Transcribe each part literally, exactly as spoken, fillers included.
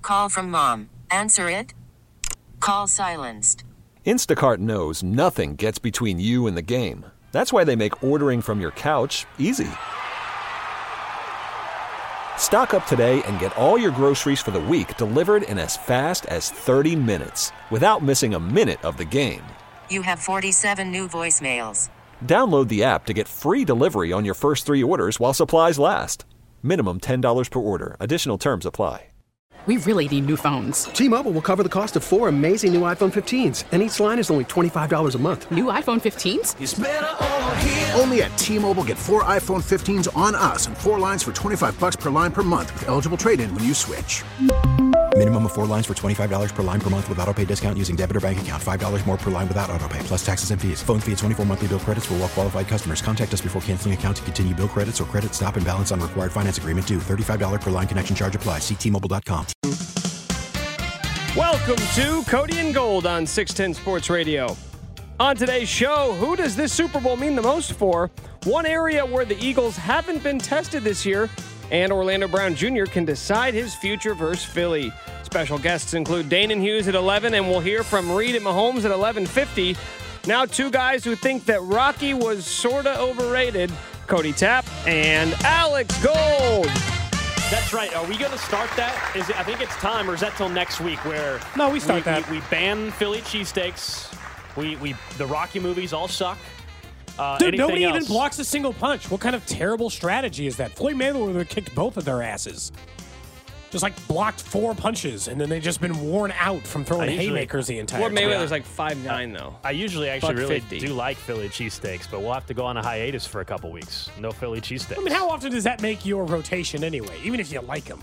Call from mom. Answer it. Call silenced. Instacart knows nothing gets between you and the game. That's why they make ordering from your couch easy. Stock up today and get all your groceries for the week delivered in as fast as thirty minutes without missing a minute of the game. You have forty-seven new voicemails. Download the app to get free delivery on your first three orders while supplies last. Minimum ten dollars per order. Additional terms apply. We really need new phones. T-Mobile will cover the cost of four amazing new iPhone fifteens, and each line is only twenty-five dollars a month. New iPhone fifteens? It's better over here. Only at T-Mobile, get four iPhone fifteens on us and four lines for twenty-five bucks per line per month with eligible trade-in when you switch. Minimum of four lines for twenty-five dollars per line per month with autopay discount using debit or bank account. five dollars more per line without autopay, plus taxes and fees. Phone fee at twenty-four monthly bill credits for well-qualified customers. Contact us before canceling account to continue bill credits or credit stop and balance on required finance agreement due. thirty-five dollars per line connection charge applies. See T Mobile dot com. Welcome to Cody and Gold on six ten Sports Radio. On today's show, who does this Super Bowl mean the most for? One area where the Eagles haven't been tested this year, and Orlando Brown Junior can decide his future versus Philly. Special guests include Danon Hughes at eleven, and we'll hear from Reed at Mahomes at eleven fifty. Now two guys who think that Rocky was sort of overrated, Cody Tapp and Alex Gold. That's right. Are we going to start that? Is it, I think it's time, or is that till next week where no, we start we, that. We, we ban Philly cheesesteaks. We we the Rocky movies all suck. Uh, Dude, nobody else? even blocks a single punch. What kind of terrible strategy is that? Floyd Mayweather kicked both of their asses. Just like blocked four punches, and then they've just been worn out from throwing usually, haymakers the entire Floyd time. Mayweather's like five nine, though. I usually actually Buck really fifty. do like Philly cheesesteaks, but we'll have to go on a hiatus for a couple weeks. No Philly cheesesteaks. I mean, how often does that make your rotation anyway, even if you like them?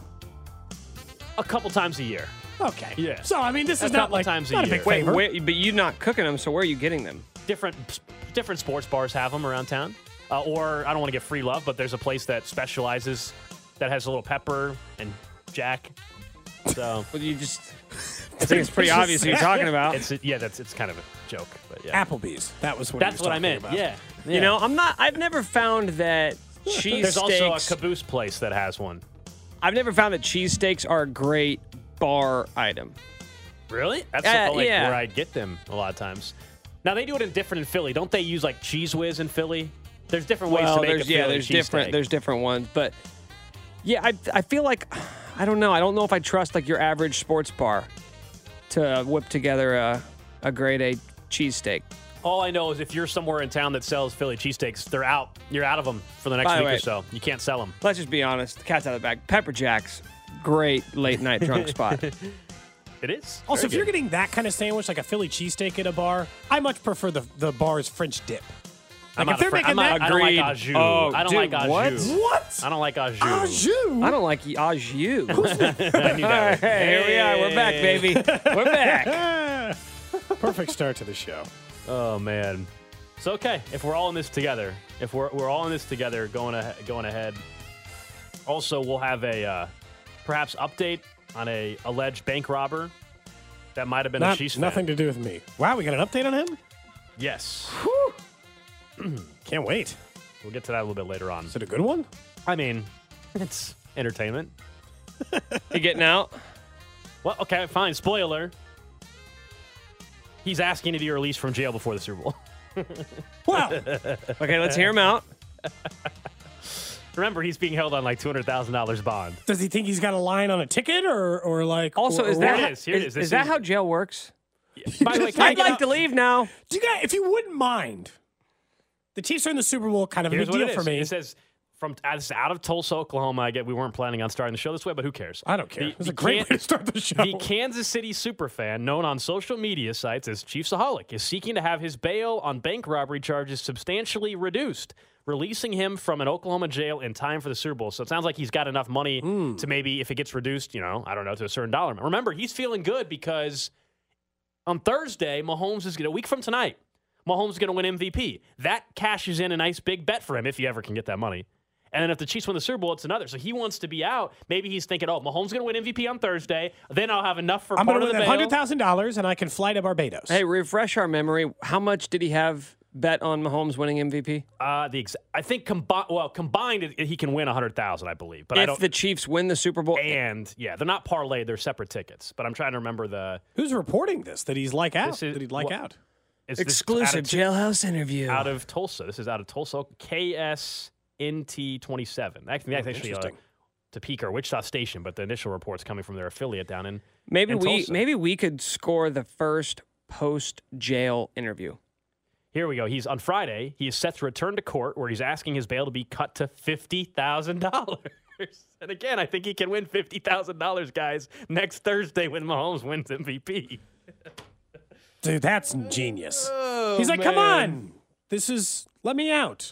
A couple times a year. Okay. Yeah. So, I mean, this a is not couple like times a not a year. big Wait, favor. wait, but you're not cooking them, so where are you getting them? Different different sports bars have them around town. Uh, or, I don't want to get free love, but there's a place that specializes, that has a little pepper and jack. So, Well, you just, I think it's pretty obvious what you're talking about. it's yeah, that's it's kind of a joke, but yeah. Applebee's. That was what he That's was what I talking meant. about. Yeah. yeah. You know, I'm not, I've never found that cheese There's also a steaks, caboose place that has one. I've never found that cheesesteaks are a great bar item. Really? That's Uh, like yeah. where I get them a lot of times. Now they do it in different in Philly. Don't they use like Cheese Whiz in Philly? There's different ways Well, to make there's a yeah, Philly there's cheesesteak. different there's different ones, but yeah, I I feel like I don't know. I don't know if I trust like your average sports bar to whip together a a grade A cheesesteak. All I know is if you're somewhere in town that sells Philly cheesesteaks, they're out. You're out of them for the next By the week way- or so. You can't sell them. Let's just be honest. The cat's out of the bag. Pepper Jack's, great late night drunk spot. It is. Also, Very if you're good. getting that kind of sandwich, like a Philly cheesesteak at a bar, I much prefer the, the bar's French dip. I'm Like, not if they're a fr- making I'm not- that- I don't like Agreed. au jus. Oh, I don't dude, like au what? jus. What? I don't like au jus. Au jus? I don't like au jus. I knew that. Hey, here we are. We're back, baby. We're back. Perfect start to the show. Oh man. So okay, if we're all in this together, if we're we're all in this together, going ahead, going ahead. Also, we'll have a uh, perhaps update on a alleged bank robber that might have been Not, a Chiefs nothing fan. to do with me. Wow, we got an update on him? Yes, Can't wait. we'll get to that a little bit later on. Is it a good one? I mean, it's entertainment. You getting out? Well, okay, fine. Spoiler. He's asking to be released from jail before the Super Bowl. Wow. Okay, let's hear him out. Remember, he's being held on like two hundred thousand dollars bond. Does he think he's got a line on a ticket or, or like. Also, or, is or that Here what? it is, here it is- is. This is that is- how jail works? By the way, can I I'd get like out- to leave now. Do you guys, if you wouldn't mind, the Chiefs are in the Super Bowl, kind of a Here's big what deal it for is. me. It says from uh, this is out of Tulsa, Oklahoma. I get we weren't planning on starting the show this way, but who cares? I don't care. The- It was the a great Can- way to start the show. The Kansas City superfan, known on social media sites as Chiefsaholic, is seeking to have his bail on bank robbery charges substantially reduced, releasing him from an Oklahoma jail in time for the Super Bowl. So it sounds like he's got enough money Mm. to maybe, if it gets reduced, you know, I don't know, to a certain dollar amount. Remember, he's feeling good because on Thursday, Mahomes is going to, a week from tonight, Mahomes is going to win M V P. That cashes in a nice big bet for him if you ever can get that money. And then if the Chiefs win the Super Bowl, it's another. So he wants to be out. Maybe he's thinking, oh, Mahomes going to win M V P on Thursday. Then I'll have enough for I'm part going to of win the one hundred bail. thousand dollars and I can fly to Barbados. Hey, refresh our memory. How much did he have bet on Mahomes winning M V P? Uh, the ex- I think combi- well combined it, he can win one hundred thousand, I believe. But if I don't, the Chiefs win the Super Bowl, and yeah, they're not parlayed; they're separate tickets. But I'm trying to remember the Who's reporting this? That he's like out? This is- that he'd like well, out? it's this exclusive out of, jailhouse interview out of Tulsa. This is out of Tulsa, K S N T twenty-seven. Actually, that's actually uh, interesting. Topeka or Wichita Station, but the initial reports coming from their affiliate down in Maybe in we Tulsa. maybe we could score the first post jail interview. Here we go. He's on Friday. He is set to return to court where he's asking his bail to be cut to fifty thousand dollars. And again, I think he can win fifty thousand dollars, guys, next Thursday when Mahomes wins M V P. Dude, that's genius. Oh, He's like, come man. on. This is, let me out.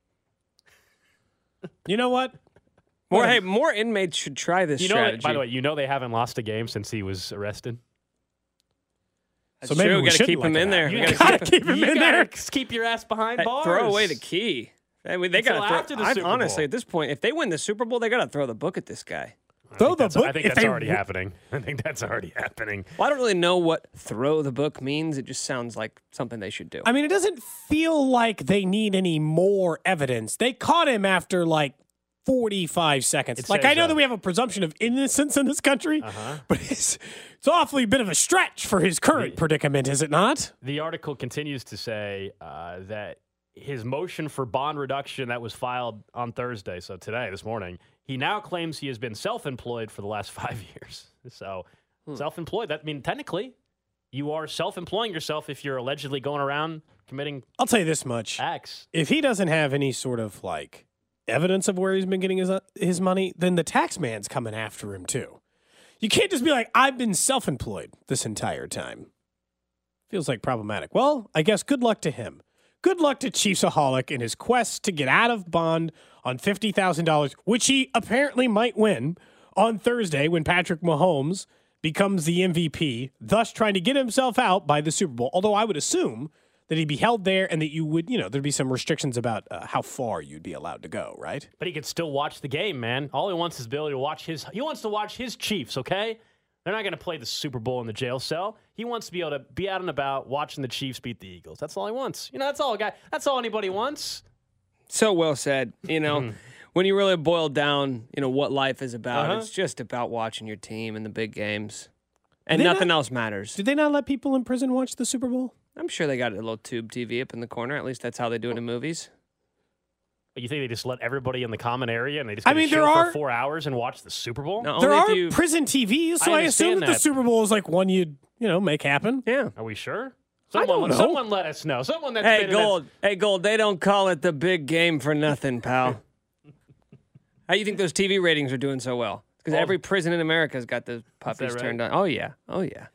You know what? More, What a- hey, more inmates should try this You know, strategy. by the way, you know they haven't lost a game since he was arrested. That's so maybe true. we We got to shouldn't keep let him that in there. happen. We You gotta gotta keep him You in there. gotta keep your ass behind Hey, bars. throw away the key. I mean, they Until got to after the throw. I, Super honestly, Bowl. at this point, if they win the Super Bowl, they got to throw the book at this guy. Throw the That's- book. I think if that's they already w- happening. I think that's already happening. Well, I don't really know what throw the book means. It just sounds like something they should do. I mean, it doesn't feel like they need any more evidence. They caught him after like forty-five seconds. It like, says, I know uh, that we have a presumption of innocence in this country, Uh-huh. but it's, it's awfully bit of a stretch for his current predicament, is it not? The article continues to say uh, that his motion for bond reduction that was filed on Thursday, so today, this morning, he now claims he has been self-employed for the last five years. So Hmm. self-employed, that I mean, technically, you are self-employing yourself if you're allegedly going around committing I'll tell you this much. acts. If he doesn't have any sort of like evidence of where he's been getting his uh, his money, then the tax man's coming after him too. You can't just be like, I've been self-employed this entire time. Feels like problematic. Well, I guess good luck to him. Good luck to Chiefsaholic in his quest to get out of bond on fifty thousand dollars, which he apparently might win on Thursday when Patrick Mahomes becomes the M V P, thus trying to get himself out by the Super Bowl. Although I would assume that he'd be held there and that you would, you know, there'd be some restrictions about uh, how far you'd be allowed to go, right? But he could still watch the game, man. All he wants is the ability to watch his. He wants to watch his Chiefs. Okay, they're not going to play the Super Bowl in the jail cell. He wants to be able to be out and about watching the Chiefs beat the Eagles. That's all he wants. You know, that's all a guy. That's all anybody wants. So well said. You know, when you really boil down, you know, what life is about, Uh-huh. it's just about watching your team in the big games. And They nothing not- else matters. Did they not let people in prison watch the Super Bowl? I'm sure they got a little tube T V up in the corner. At least that's how they do it in movies. You think they just let everybody in the common area and they just I get to mean, chill there for are- four hours and watch the Super Bowl? No, There only are if you, prison T Vs, so I I, assume understand that, the that. Super Bowl is like one you'd, you know, make happen. yeah. Are we sure? I Someone, don't know. someone let us know. Someone that's Hey, been in that- Gold. Hey, Gold. They don't call it the big game for nothing, pal. How do you think those T V ratings are doing so well? Because Well, every prison in America's got the puppies right? turned on. Oh yeah. Oh yeah.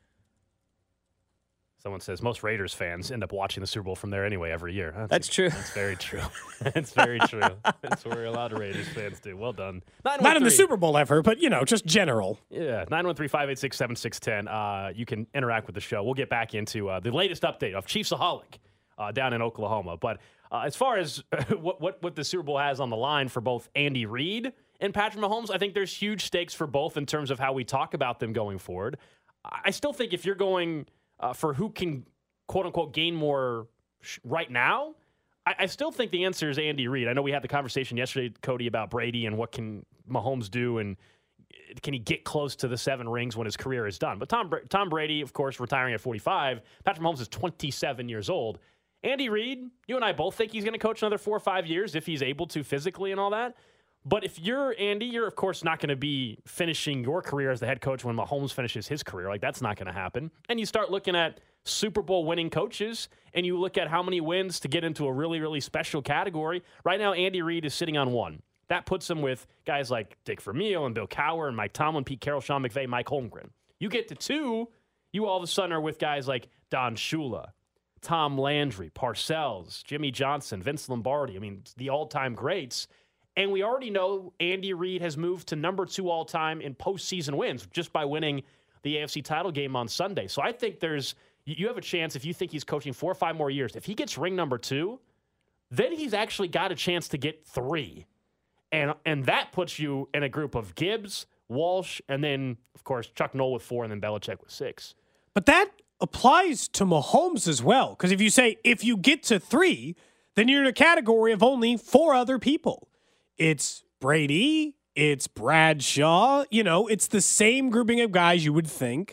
Someone says most Raiders fans end up watching the Super Bowl from there anyway every year. That's true. That's very true. That's very true. That's what we're allowed to Raiders fans do. Well done. Not in the Super Bowl ever, but, you know, just general. Yeah, nine one three, five eight six, seven six one zero. Uh, you can interact with the show. We'll get back into uh, the latest update of Chiefsaholic uh, down in Oklahoma. But uh, as far as what, what, what the Super Bowl has on the line for both Andy Reid and Patrick Mahomes, I think there's huge stakes for both in terms of how we talk about them going forward. I still think if you're going uh, for who can, quote-unquote, gain more sh- right now, I, I still think the answer is Andy Reid. I know we had the conversation yesterday, Cody, about Brady and what can Mahomes do and can he get close to the seven rings when his career is done. But Tom, Bra- Tom Brady, of course, retiring at forty-five. Patrick Mahomes is twenty-seven years old. Andy Reid, you and I both think he's going to coach another four or five years if he's able to physically and all that. But if you're Andy, you're, of course, not going to be finishing your career as the head coach when Mahomes finishes his career. Like, that's not going to happen. And you start looking at Super Bowl winning coaches, and you look at how many wins to get into a really, really special category. Right now, Andy Reid is sitting on one. That puts him with guys like Dick Vermeil and Bill Cowher and Mike Tomlin, Pete Carroll, Sean McVay, Mike Holmgren. You get to two, you all of a sudden are with guys like Don Shula, Tom Landry, Parcells, Jimmy Johnson, Vince Lombardi. I mean, the all-time greats. And we already know Andy Reid has moved to number two all-time in postseason wins just by winning the A F C title game on Sunday. So I think there's you have a chance if you think he's coaching four or five more years. If he gets ring number two, then he's actually got a chance to get three. And and that puts you in a group of Gibbs, Walsh, and then, of course, Chuck Noll with four and then Belichick with six. But that applies to Mahomes as well. Because if you say, if you get to three, then you're in a category of only four other people. It's Brady, it's Bradshaw, you know, it's the same grouping of guys you would think.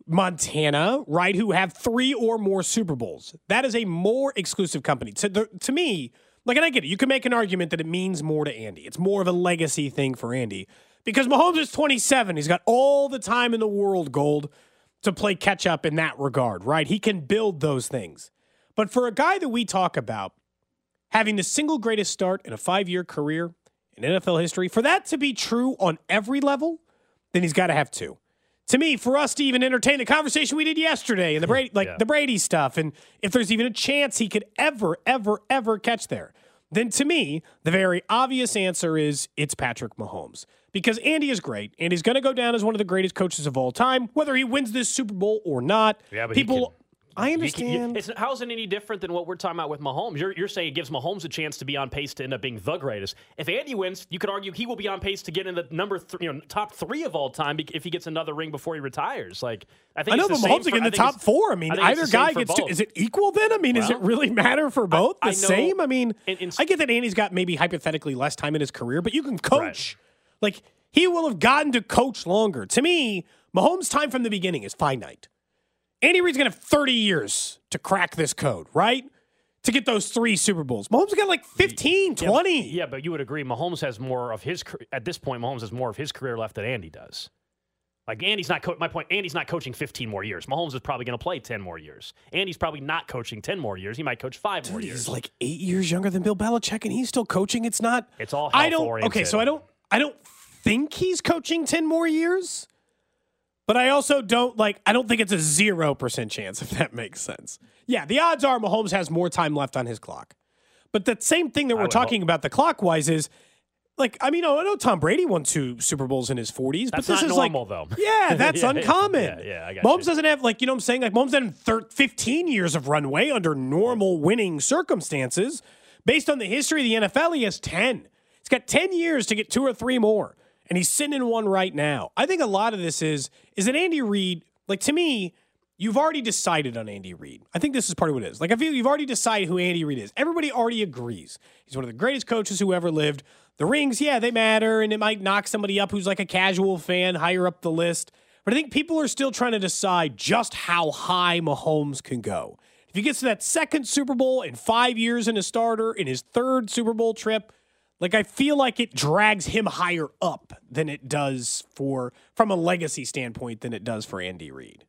Montana, right, who have three or more Super Bowls. That is a more exclusive company. To, the, to me, like, and I get it, you can make an argument that it means more to Andy. It's more of a legacy thing for Andy. Because Mahomes is twenty-seven. He's got all the time in the world, Gold, to play catch up in that regard, right? He can build those things. But for a guy that we talk about having the single greatest start in a five-year career in N F L history, for that to be true on every level, then he's got to have two. To me, for us to even entertain the conversation we did yesterday and the Brady, like yeah. the Brady stuff, and if there's even a chance he could ever, ever, ever catch there, then to me, the very obvious answer is it's Patrick Mahomes. Because Andy is great, and he's going to go down as one of the greatest coaches of all time, whether he wins this Super Bowl or not. Yeah, but people. I Can, understand. it's, how is it any different than what we're talking about with Mahomes? You're, you're saying it gives Mahomes a chance to be on pace to end up being the greatest. If Andy wins, you could argue he will be on pace to get in the number, th- you know, top three of all time if he gets another ring before he retires. Like I think I know, it's but the Mahomes same in for, the top four. I mean, I either guy gets two. Is it equal then? I mean, well, does it really matter for both? I, the I know, same? I mean, in, in, I get that Andy's got maybe hypothetically less time in his career, but you can coach. Right. Like he will have gotten to coach longer. To me, Mahomes' time from the beginning is finite. Andy Reid's going to have thirty years to crack this code, right? To get those three Super Bowls. Mahomes got like fifteen, yeah, twenty. Yeah, but you would agree Mahomes has more of his – at this point, Mahomes has more of his career left than Andy does. Like, Andy's not co- – my point, Andy's not coaching fifteen more years. Mahomes is probably going to play ten more years. Andy's probably not coaching ten more years. He might coach five Dude, more years. He's like eight years younger than Bill Belichick, and he's still coaching. It's not – It's all I don't health-oriented. Okay, so I don't I don't think he's coaching ten more years. But I also don't like, I don't think it's a zero percent chance, if that makes sense. Yeah, the odds are Mahomes has more time left on his clock. But the same thing that we're talking hope. about the clock-wise is, like, I mean, I know Tom Brady won two Super Bowls in his forties, that's but this not is normal, like, though. Yeah, that's yeah, uncommon. Yeah, yeah, I got Mahomes you. doesn't have, like, you know what I'm saying? Like, Mahomes doesn't have fifteen years of runway under normal winning circumstances. Based on the history of the N F L, he has ten. He's got ten years to get two or three more. And he's sitting in one right now. I think a lot of this is, is that Andy Reid, like to me, you've already decided on Andy Reid. I think this is part of what it is. Like I feel you've already decided who Andy Reid is. Everybody already agrees. He's one of the greatest coaches who ever lived. The rings, yeah, they matter, and it might knock somebody up who's like a casual fan higher up the list. But I think people are still trying to decide just how high Mahomes can go. If he gets to that second Super Bowl in five years in a starter, in his third Super Bowl trip, like, I feel like it drags him higher up than it does for, from a legacy standpoint, than it does for Andy Reid.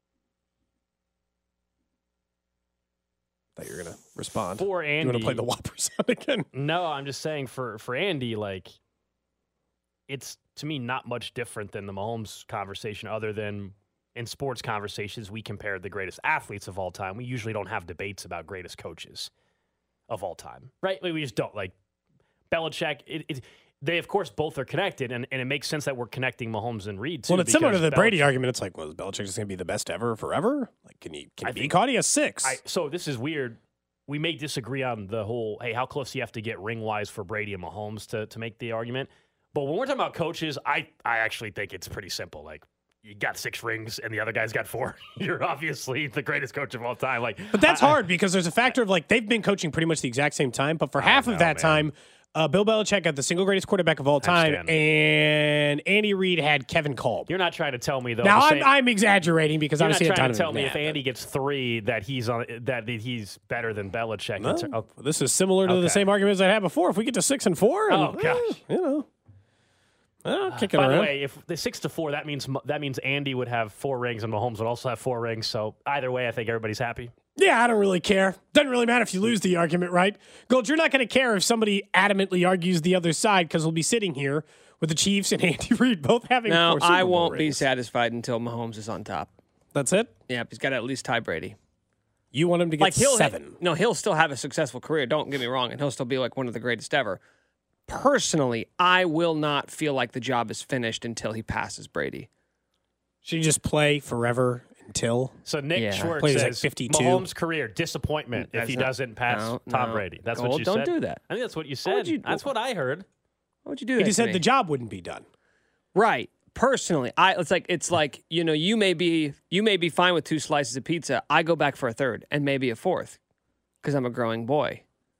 Thought you were going to respond. For Andy. You want to play the Whopper sound again? No, I'm just saying for, for Andy, like, it's, to me, not much different than the Mahomes conversation, other than in sports conversations, we compare the greatest athletes of all time. We usually don't have debates about greatest coaches of all time, right? Like, we just don't, like, Belichick, it, it, they, of course, both are connected, and, and it makes sense that we're connecting Mahomes and Reid, too. Well, it's similar to the Belich- Brady argument. It's like, well, is Belichick just going to be the best ever forever? Like, can he, can he be caught? He has six. I, so this is weird. We may disagree on the whole, hey, how close do you have to get ring-wise for Brady and Mahomes to, to make the argument? But when we're talking about coaches, I, I actually think it's pretty simple. Like, you got six rings and the other guy's got four. You're obviously the greatest coach of all time. Like, But that's I, hard because there's a factor of, like, they've been coaching pretty much the exact same time, but for half know, of that man. time, Uh, Bill Belichick got the single greatest quarterback of all time, understand. and Andy Reid had Kevin Kolb. You're not trying to tell me though. Now the I'm, same, I'm exaggerating because you're not obviously trying a to ton tell of me it, if yeah, Andy gets three that he's on that he's better than Belichick. No, It's- oh, this is similar to Okay. the same arguments I had before. If we get to six and four, and, Oh, gosh. eh, you know, I'll kick it By around. the way, if the six to four, that means that means Andy would have four rings and Mahomes would also have four rings. So either way, I think everybody's happy. Yeah, I don't really care. Doesn't really matter if you lose the argument, right? Gold, you're not going to care if somebody adamantly argues the other side because we'll be sitting here with the Chiefs and Andy Reid both having No, four Super I Bowl won't be rings. satisfied until Mahomes is on top. That's it? Yeah, he's got to at least tie Brady. You want him to get Like he'll seven. No, he'll still have a successful career. Don't get me wrong, and he'll still be like one of the greatest ever. Personally, I will not feel like the job is finished until he passes Brady. Should he just play forever until? So Nick Yeah. Schwartz Plays says like fifty-two. Mahomes' career disappointment if That's he not- doesn't pass no, Tom no. Brady. That's Gold, what you don't said. do that. I think that's what you would said. you- that's what I heard. Why would you do He that just to said me? the job wouldn't be done. Right, personally, I it's like it's like you know you may be you may be fine with two slices of pizza. I go back for a third and maybe a fourth because I'm a growing boy.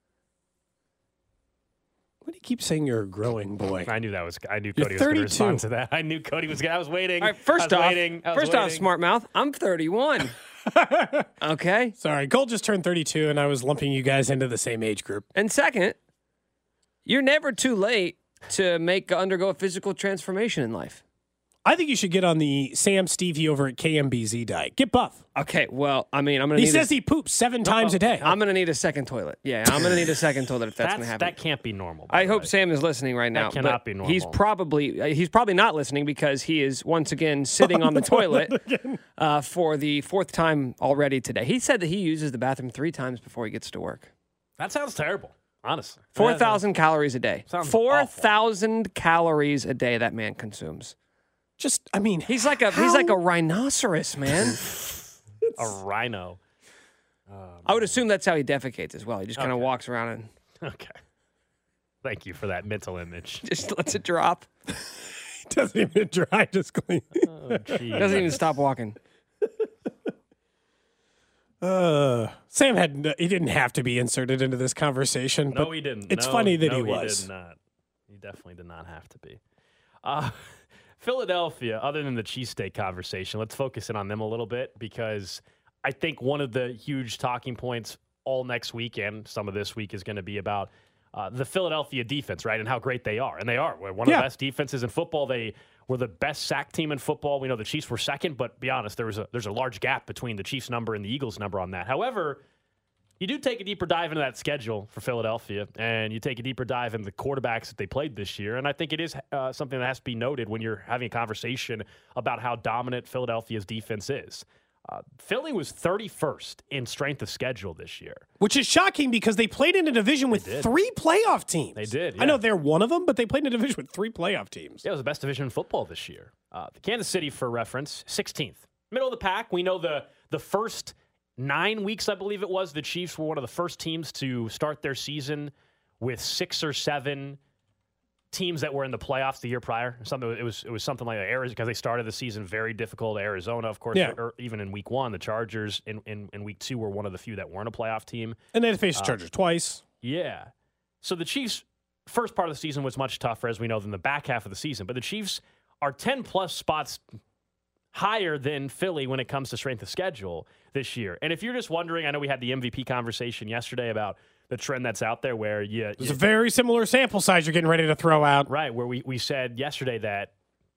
Why do you keep saying you're a growing boy? I knew that was. I knew You're Cody was going to thirty-two. respond to that. I knew Cody was. Gonna, I was waiting. All right, first I was off, waiting. I was first off, waiting. smart mouth. I'm thirty-one. Okay. Sorry, Cole just turned thirty-two, and I was lumping you guys into the same age group. And second, you're never too late to make undergo a physical transformation in life. I think you should get on the Sam Stevie over at K M B Z diet. Get buff. Okay, well, I mean, I'm gonna. He need says a, he poops seven times a day. I'm gonna need a second toilet. Yeah, I'm gonna need a second toilet if that's, That's, gonna happen. that can't be normal. by I the hope way. Sam is listening right now. That cannot but be normal. He's probably uh, he's probably not listening because he is once again sitting on the toilet uh, for the fourth time already today. He said that he uses the bathroom three times before he gets to work. That sounds terrible. Honestly, Four thousand calories a day. Sounds Four thousand calories a day that man consumes. Just, I mean, He's like a he's like a rhinoceros, man. a rhino. I would assume that's how he defecates as well. He just kind of Okay. walks around and Okay. Thank you for that mental image. just lets it drop. doesn't even dry, just clean. Oh, geez. Doesn't even stop walking. Uh, Sam had he didn't have to be inserted into this conversation. No, but he didn't. It's No, funny that no, he was. He did not. He definitely did not have to be. Uh, Philadelphia, other than the cheesesteak conversation, let's focus in on them a little bit because I think one of the huge talking points all next week and some of this week is going to be about uh, the Philadelphia defense, right, and how great they are. And they are. We're one of Yeah. the best defenses in football. They were the best sack team in football. We know the Chiefs were second, but be honest, there was a there's a large gap between the Chiefs number and the Eagles number on that. However, you do take a deeper dive into that schedule for Philadelphia, and you take a deeper dive into the quarterbacks that they played this year. And I think it is uh, something that has to be noted when you're having a conversation about how dominant Philadelphia's defense is. Uh, Philly was thirty-first in strength of schedule this year. Which is shocking because they played in a division with did. three playoff teams. They did, I know yeah. they're one of them, but they played in a division with three playoff teams. Yeah, it was the best division in football this year. Uh, the Kansas City, for reference, sixteenth. Middle of the pack. We know the the first nine weeks, I believe it was, the Chiefs were one of the first teams to start their season with six or seven teams that were in the playoffs the year prior. Something it was it was something like Arizona because they started the season very difficult. Arizona, of course, Yeah. or even in week one, the Chargers in, in, in week two were one of the few that weren't a playoff team. And they had to face the Uh, Chargers twice. Yeah. So the Chiefs' first part of the season was much tougher, as we know, than the back half of the season. But the Chiefs are ten plus spots higher than Philly when it comes to strength of schedule this year. And if you're just wondering, I know we had the M V P conversation yesterday about the trend that's out there where you, It's you a very similar sample size you're getting ready to throw out. right, where we, we said yesterday that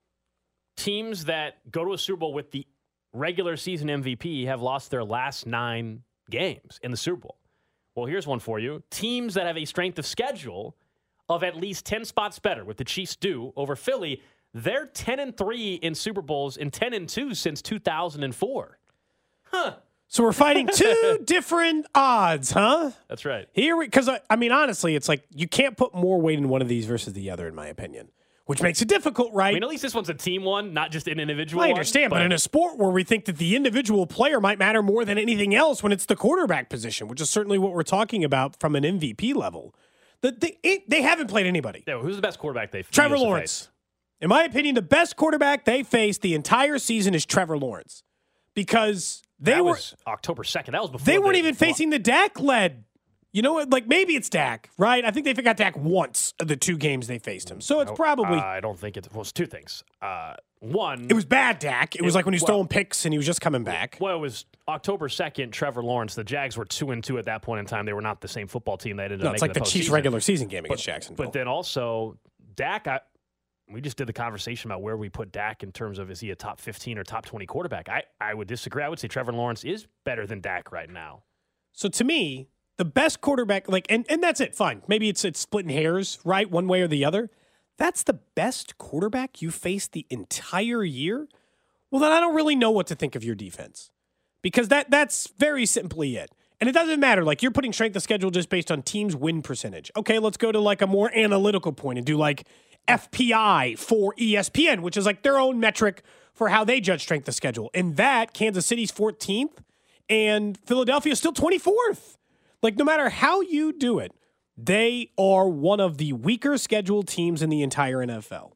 teams that go to a Super Bowl with the regular season M V P have lost their last nine games in the Super Bowl. Well, here's one for you. Teams that have a strength of schedule of at least ten spots better, what the Chiefs do over Philly, they're ten and three in Super Bowls and ten and two since two thousand four. Huh. So we're fighting two different odds, huh? That's right. Here we, because I, I mean, honestly, it's like you can't put more weight in one of these versus the other, in my opinion, which makes it difficult, right? I mean, at least this one's a team one, not just an individual I one, understand, but in a sport where we think that the individual player might matter more than anything else when it's the quarterback position, which is certainly what we're talking about from an M V P level, the, the, it, they haven't played anybody. Yeah, who's the best quarterback they Trevor used to Lawrence. face? In my opinion, the best quarterback they faced the entire season is Trevor Lawrence because they that were was October second. That was before they weren't the- even facing the Dak led. You know what? Like maybe it's Dak, right? I think they got Dak once of the two games they faced him. So it's probably Uh, I don't think it was two things. Uh, one, it was bad Dak. It was It- like when he was well- throwing picks and he was just coming back. Well, it was October second. Trevor Lawrence. The Jags were two and two at that point in time. They were not the same football team. They ended No, up it's making like the Chiefs postseason. regular season game against Jacksonville. But then also Dak. I, we just did the conversation about where we put Dak in terms of is he a top fifteen or top twenty quarterback. I, I would disagree. I would say Trevor Lawrence is better than Dak right now. So to me, the best quarterback, like, and, and that's it. Fine, maybe it's it's splitting hairs, right, one way or the other. That's the best quarterback you faced the entire year. Well, then I don't really know what to think of your defense because that that's very simply it. And it doesn't matter. Like you're putting strength of schedule just based on teams' win percentage. Okay, let's go to like a more analytical point and do like F P I for E S P N, which is like their own metric for how they judge strength of schedule. In that, Kansas City's fourteenth and Philadelphia's still twenty-fourth. Like no matter how you do it, they are one of the weaker scheduled teams in the entire N F L.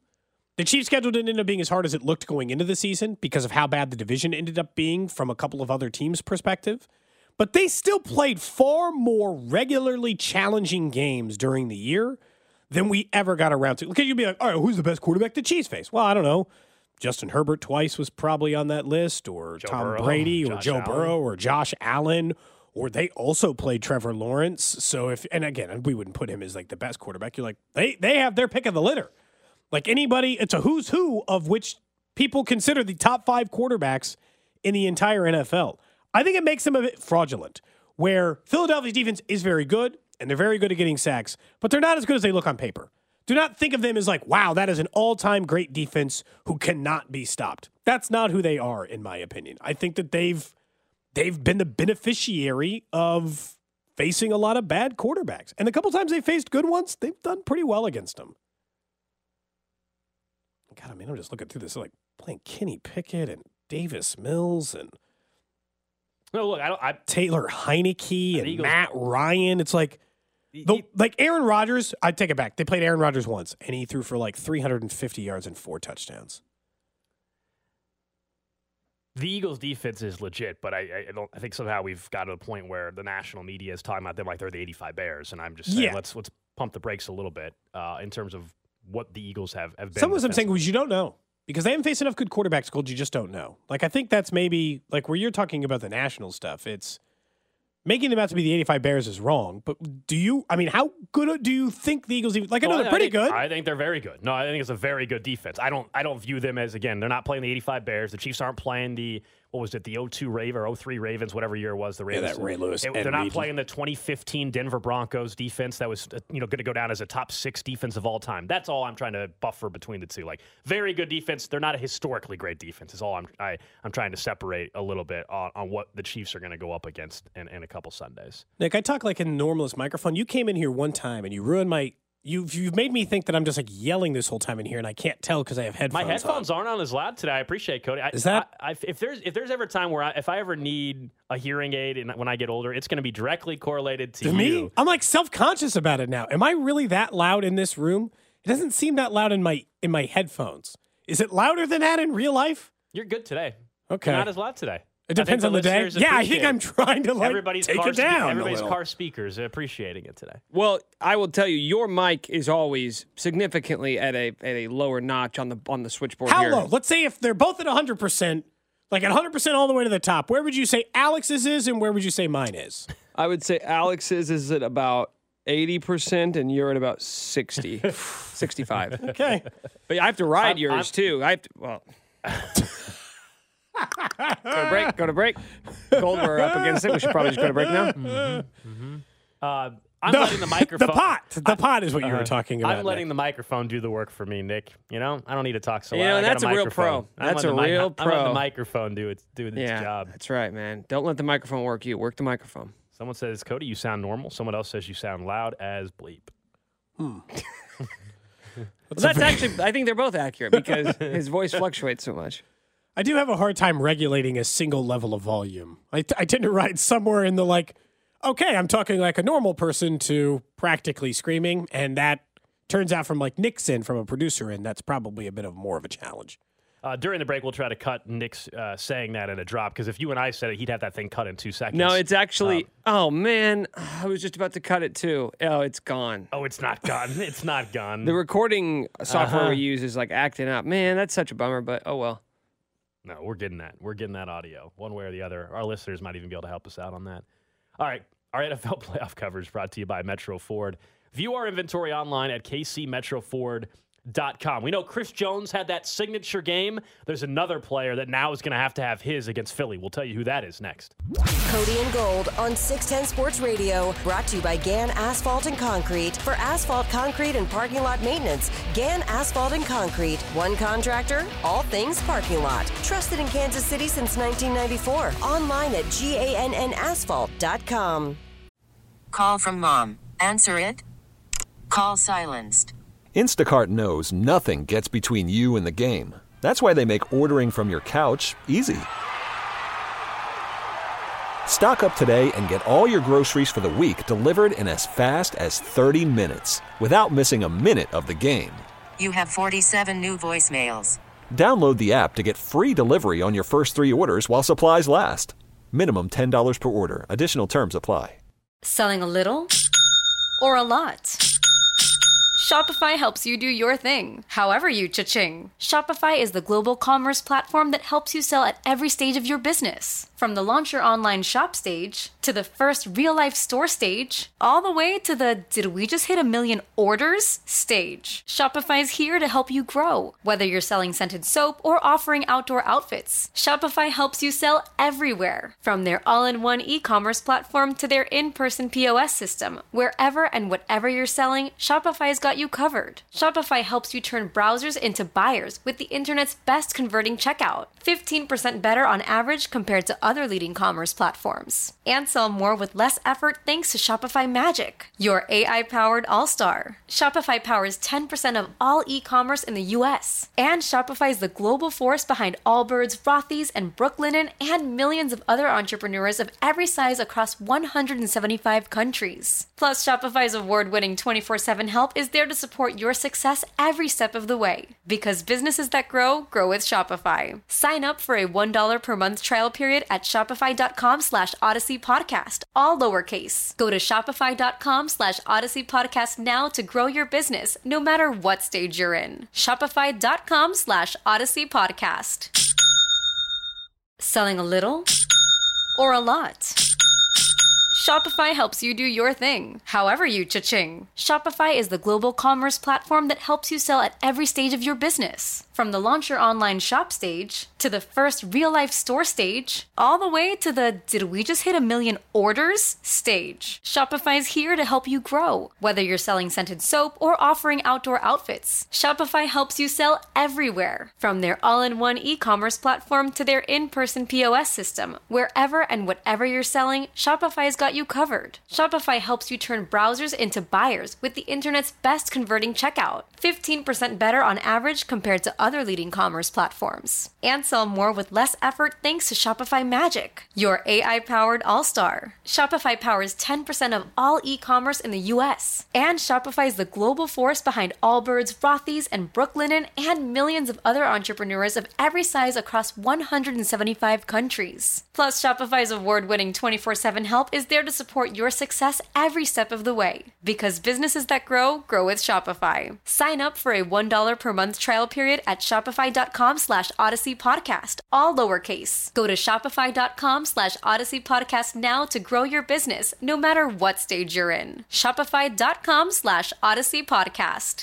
The Chiefs' schedule didn't end up being as hard as it looked going into the season because of how bad the division ended up being from a couple of other teams' perspective. But they still played far more regularly challenging games during the year than we ever got around to. Because you'd be like, all right, who's the best quarterback the Chiefs face? Well, I don't know. Justin Herbert twice was probably on that list, or Joe Tom Burrow, Brady, or Josh Joe Allen. Burrow, or Josh Allen, or they also played Trevor Lawrence. So if, and again, we wouldn't put him as like the best quarterback. You're like, they they have their pick of the litter. Like anybody, it's a who's who of which people consider the top five quarterbacks in the entire N F L. I think it makes them a bit fraudulent, where Philadelphia's defense is very good, and they're very good at getting sacks, but they're not as good as they look on paper. Do not think of them as like, wow, that is an all-time great defense who cannot be stopped. That's not who they are, in my opinion. I think that they've they've been the beneficiary of facing a lot of bad quarterbacks. And the couple times they faced good ones, they've done pretty well against them. God, I mean, I'm just looking through this, like playing Kenny Pickett and Davis Mills and No, look, I don't. I, Taylor Heineke and Eagles- Matt Ryan. It's like, the, like Aaron Rodgers, I take it back. They played Aaron Rodgers once, and he threw for like three hundred fifty yards and four touchdowns. The Eagles' defense is legit, but I, I don't. I think somehow we've got to a point where the national media is talking about them like they're the eighty-five Bears, and I'm just saying Yeah. let's let's pump the brakes a little bit uh, in terms of what the Eagles have, have been. Some of them saying, defensively. well, you don't know. Because they haven't faced enough good quarterbacks called you just don't know. Like, I think that's maybe, like, where you're talking about the national stuff, it's making them out to be the eighty-five Bears is wrong. But do you, I mean, how good do you think the Eagles even, like, I know Well, they're pretty think, good. I think they're very good. No, I think it's a very good defense. I don't I don't view them as, again, they're not playing the eighty-five Bears. The Chiefs aren't playing the, what was it, the oh two Raven or oh three Ravens, whatever year it was. The Ravens. that Ray Lewis It- and they're not Reed. playing the twenty fifteen Denver Broncos defense that was, uh, you know, going to go down as a top six defense of all time. That's all I'm trying to buffer between the two. Like, very good defense. They're not a historically great defense is all I'm I, I'm trying to separate a little bit on, on what the Chiefs are going to go up against in, in a couple Sundays. Nick, I talk like a normalist microphone. You came in here one time and you ruined my, you've, you've made me think that I'm just like yelling this whole time in here and I can't tell because I have headphones My headphones on. aren't on as loud today. I appreciate it, Cody. I, Is that- I, I, if there's if there's ever a time where I, if I ever need a hearing aid and when I get older, it's going to be directly correlated to, To you. me, I'm like self-conscious about it now. Am I really that loud in this room? It doesn't seem that loud in my in my headphones. Is it louder than that in real life? You're good today. Okay. You're not as loud today. It I think depends on the day. listeners Yeah, I think appreciate I'm it. trying to like everybody's take car it down. a Everybody's little. car speakers are appreciating it today. Well, I will tell you, your mic is always significantly at a at a lower notch on the on the switchboard How here. low? Let's say if they're both at one hundred percent, like at one hundred percent all the way to the top, where would you say Alex's is and where would you say mine is? I would say Alex's is at about eighty percent and you're at about sixty, sixty-five. Okay. But I have to ride I'm- yours I'm- too. I have to, well. Go to break. Go to break. Gold, we're up against it. We should probably just go to break now. Uh, I'm No, letting the microphone. The pot. The pot is what you were Uh, talking about. I'm letting Nick. the microphone do the work for me, Nick. You know, I don't need to talk so You loud. know, I got that's a real microphone. pro. I'm That's letting a the mic- real I'm letting pro. the microphone do its do its Yeah, job. that's right, man. Don't let the microphone work you. Work the microphone. Someone says, Cody, you sound normal. Someone else says you sound loud as bleep. Well, that's actually, I think they're both accurate because his voice fluctuates so much. I do have a hard time regulating a single level of volume. I, t- I tend to ride somewhere in the like, okay, I'm talking like a normal person to practically screaming, and that turns out from like Nixon from a producer, and that's probably a bit of more of a challenge. Uh, during the break, we'll try to cut Nick's uh, saying that in a drop because if you and I said it, he'd have that thing cut in two seconds. No, it's actually, Um, oh man, I was just about to cut it too. Oh, it's gone. oh, it's not gone. It's not gone. The recording software Uh-huh. we use is like acting up. Man, that's such a bummer, but oh well. No, we're getting that. We're getting that audio one way or the other. Our listeners might even be able to help us out on that. All right. Our N F L playoff coverage brought to you by Metro Ford. View our inventory online at k c metro ford dot com. We know Chris Jones had that signature game. There's another player that now is going to have to have his against Philly. We'll tell you who that is next. Cody and Gold on six ten Sports Radio, brought to you by Gann Asphalt and Concrete. For asphalt, concrete, and parking lot maintenance, Gann Asphalt and Concrete. One contractor, all things parking lot. Trusted in Kansas City since nineteen ninety-four. Online at gann asphalt dot com. Call from mom. Answer it. Call silenced. Instacart knows nothing gets between you and the game. That's why they make ordering from your couch easy. Stock up today and get all your groceries for the week delivered in as fast as thirty minutes without missing a minute of the game. You have forty-seven new voicemails. Download the app to get free delivery on your first three orders while supplies last. Minimum ten dollars per order. Additional terms apply. Selling a little or a lot? Shopify helps you do your thing, however you cha-ching. Shopify is the global commerce platform that helps you sell at every stage of your business. From the launch your online shop stage, to the first real-life store stage, all the way to the did we just hit a million orders stage. Shopify's here to help you grow. Whether you're selling scented soap or offering outdoor outfits, Shopify helps you sell everywhere. From their all-in-one e-commerce platform to their in-person P O S system, wherever and whatever you're selling, Shopify's got you covered. Shopify helps you turn browsers into buyers with the internet's best converting checkout. fifteen percent better on average compared to other leading commerce platforms. And sell more with less effort thanks to Shopify Magic, your A I-powered all-star. Shopify powers ten percent of all e-commerce in the U S. And Shopify is the global force behind Allbirds, Rothy's, and Brooklinen, and millions of other entrepreneurs of every size across one hundred seventy-five countries. Plus, Shopify's award-winning twenty-four seven help is there to support your success every step of the way. Because businesses that grow, grow with Shopify. Sign up for a one dollar per month trial period at shopify.com slash Odyssey Podcast, all lowercase. Go to shopify.com slash Odyssey Podcast now to grow your business, no matter what stage you're in. Shopify.com slash Odyssey Podcast. Selling a little or a lot? Shopify helps you do your thing, however you cha-ching. Shopify is the global commerce platform that helps you sell at every stage of your business. From the launch your online shop stage, to the first real-life store stage, all the way to the did we just hit a million orders stage. Shopify's here to help you grow. Whether you're selling scented soap or offering outdoor outfits, Shopify helps you sell everywhere. From their all-in-one e-commerce platform to their in-person P O S system, wherever and whatever you're selling, Shopify's got you covered. Shopify helps you turn browsers into buyers with the internet's best converting checkout. fifteen percent better on average compared to other leading commerce platforms. And sell more with less effort thanks to Shopify Magic, your A I-powered all-star. Shopify powers ten percent of all e-commerce in the U S. And Shopify is the global force behind Allbirds, Rothy's, and Brooklinen, and millions of other entrepreneurs of every size across one hundred seventy-five countries. Plus, Shopify's award-winning twenty-four seven help is there to support your success every step of the way. Because businesses that grow, grow with Shopify. Sign up for a one dollar per month trial period at shopify.com slash Odyssey Podcast, all lowercase. Go to shopify.com slash Odyssey Podcast now to grow your business, no matter what stage you're in. Shopify.com slash Odyssey Podcast.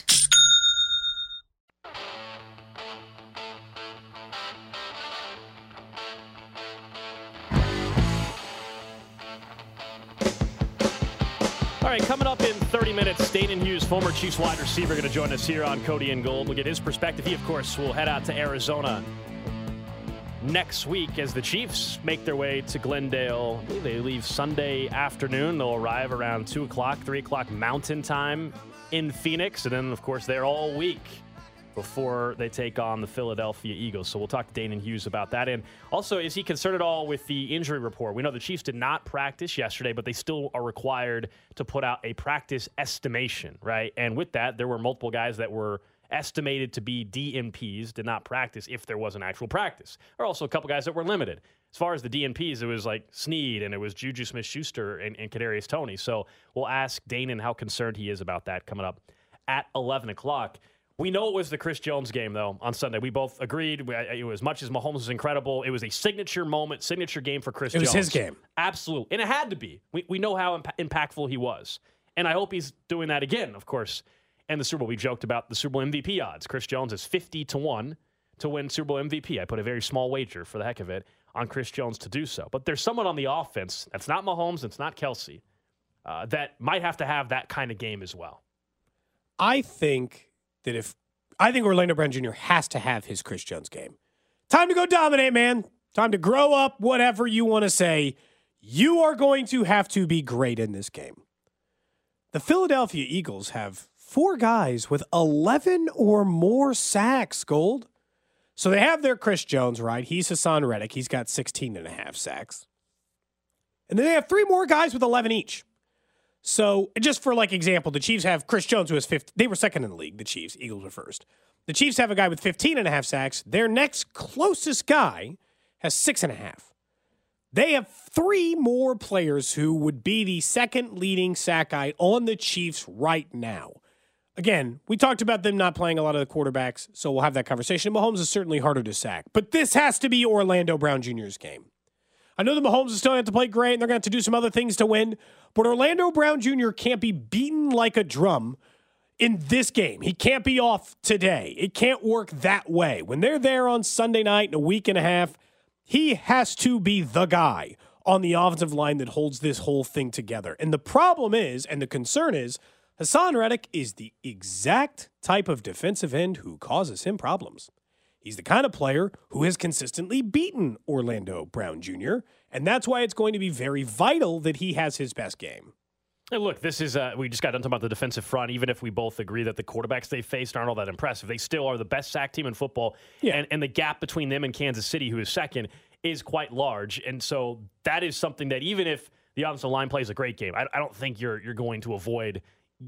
All right, coming up in thirty minutes, Danan Hughes, former Chiefs wide receiver, going to join us here on Cody and Gold. We'll get his perspective. He, of course, will head out to Arizona next week as the Chiefs make their way to Glendale. I believe they leave Sunday afternoon. They'll arrive around two o'clock, three o'clock Mountain Time in Phoenix. And then, of course, they're all week before they take on the Philadelphia Eagles. So we'll talk to Danan Hughes about that. And also, is he concerned at all with the injury report? We know the Chiefs did not practice yesterday, but they still are required to put out a practice estimation, right? And with that, there were multiple guys that were estimated to be D N Ps, did not practice if there was an actual practice. There are also a couple guys that were limited. As far as the D N Ps, it was like Snead, and it was Juju Smith-Schuster and, and Kadarius Toney. So we'll ask Danan how concerned he is about that coming up at eleven o'clock. We know it was the Chris Jones game, though, on Sunday. We both agreed. It was, as much as Mahomes was incredible, it was a signature moment, signature game for Chris Jones. It was his game. Absolutely. And it had to be. We, we know how imp- impactful he was. And I hope he's doing that again, of course, in the Super Bowl. We joked about the Super Bowl M V P odds. Chris Jones is fifty to one to win Super Bowl M V P. I put a very small wager, for the heck of it, on Chris Jones to do so. But there's someone on the offense that's not Mahomes, it's not Kelsey, uh, that might have to have that kind of game as well. I think that if I think Orlando Brown Junior has to have his Chris Jones game. Time to go dominate, man. Time to grow up, whatever you want to say. You are going to have to be great in this game. The Philadelphia Eagles have four guys with eleven or more sacks, Gold. So they have their Chris Jones, right? He's Hassan Reddick. He's got sixteen and a half sacks. And then they have three more guys with eleven each. So just for like example, the Chiefs have Chris Jones, who has fifty. They were second in the league, the Chiefs. Eagles were first. The Chiefs have a guy with fifteen and a half sacks. Their next closest guy has six and a half. They have three more players who would be the second leading sack guy on the Chiefs right now. Again, we talked about them not playing a lot of the quarterbacks, so we'll have that conversation. Mahomes is certainly harder to sack. But this has to be Orlando Brown Junior's game. I know the Mahomes is still going to have to play great, and they're going to have to do some other things to win, but Orlando Brown Junior can't be beaten like a drum in this game. He can't be off today. It can't work that way. When they're there on Sunday night in a week and a half, he has to be the guy on the offensive line that holds this whole thing together. And the problem is, and the concern is, Hassan Reddick is the exact type of defensive end who causes him problems. He's the kind of player who has consistently beaten Orlando Brown Junior, and that's why it's going to be very vital that he has his best game. Hey, look, this is, uh, we just got done talking about the defensive front. Even if we both agree that the quarterbacks they faced aren't all that impressive, they still are the best sack team in football. Yeah. And, and the gap between them and Kansas City, who is second, is quite large. And so that is something that even if the offensive line plays a great game, I, I don't think you're you're going to avoid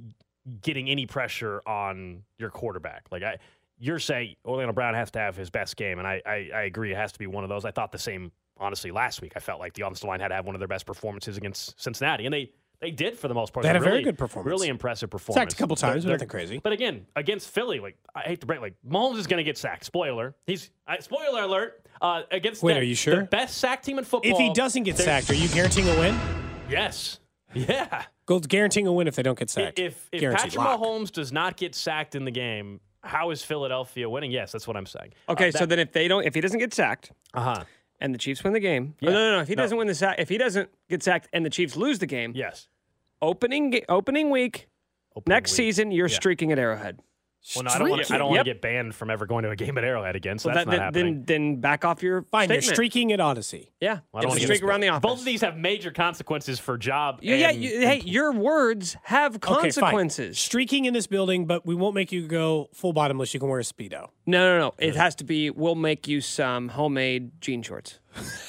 getting any pressure on your quarterback. Like, I, you're saying Orlando Brown has to have his best game, and I, I, I agree it has to be one of those. I thought the same, honestly, last week. I felt like the offensive line had to have one of their best performances against Cincinnati, and they They did for the most part. They had a really, very good performance. Really impressive performance. Sacked a couple times, but nothing crazy. But again, against Philly, like I hate to break, like Mahomes is going to get sacked. Spoiler. He's uh, spoiler alert. Uh, against Wait, the, are you sure? the best sack team in football. If he doesn't get sacked, are you guaranteeing a win? Yes. Yeah. Gold's guaranteeing a win if they don't get sacked. If if Guaranteed Patrick lock. Mahomes does not get sacked in the game, how is Philadelphia winning? Yes, that's what I'm saying. Okay, Uh, so that- then if they don't, if he doesn't get sacked, uh huh, and the Chiefs win the game, Yeah. oh, no, no, no, if he No. doesn't win the sack, if he doesn't get sacked and the Chiefs lose the game, yes, opening ga- opening week Opening next week. season, you're Yeah. streaking at Arrowhead. Well, no, I don't want to. I Streaking. don't want Yep. to get banned from ever going to a game at Arrowhead again. So Well, that's that- not then, happening. then then back off your Fine, statement. you're streaking at Odyssey. Yeah, I don't it's wanna a get streak this- around the office. Both of these have major consequences for job. Yeah, yeah. and- You, hey, your words have Okay, fine. consequences. Streaking in this building, but we won't make you go full bottomless. You can wear a Speedo. No, no, no. It has to be. We'll make you some homemade jean shorts.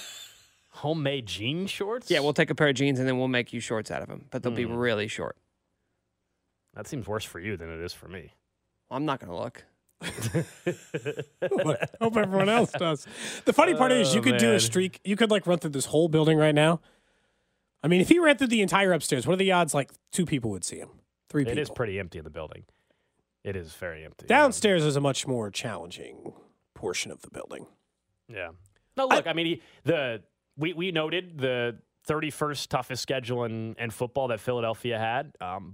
homemade jean shorts. Yeah, we'll take a pair of jeans and then we'll make you shorts out of them, but they'll be Hmm. really short. That seems worse for you than it is for me. I'm not going to look. Hope everyone else does. The funny part is, you Oh, could do a man. streak. You could like run through this whole building right now. I mean, if he ran through the entire upstairs, what are the odds? Like two people would see him. Three It people. is pretty empty in the building. It is very empty. Downstairs is a much more challenging portion of the building. Yeah. No, look. I, mean, he, the we we noted the thirty-first toughest schedule in, in football that Philadelphia had, um,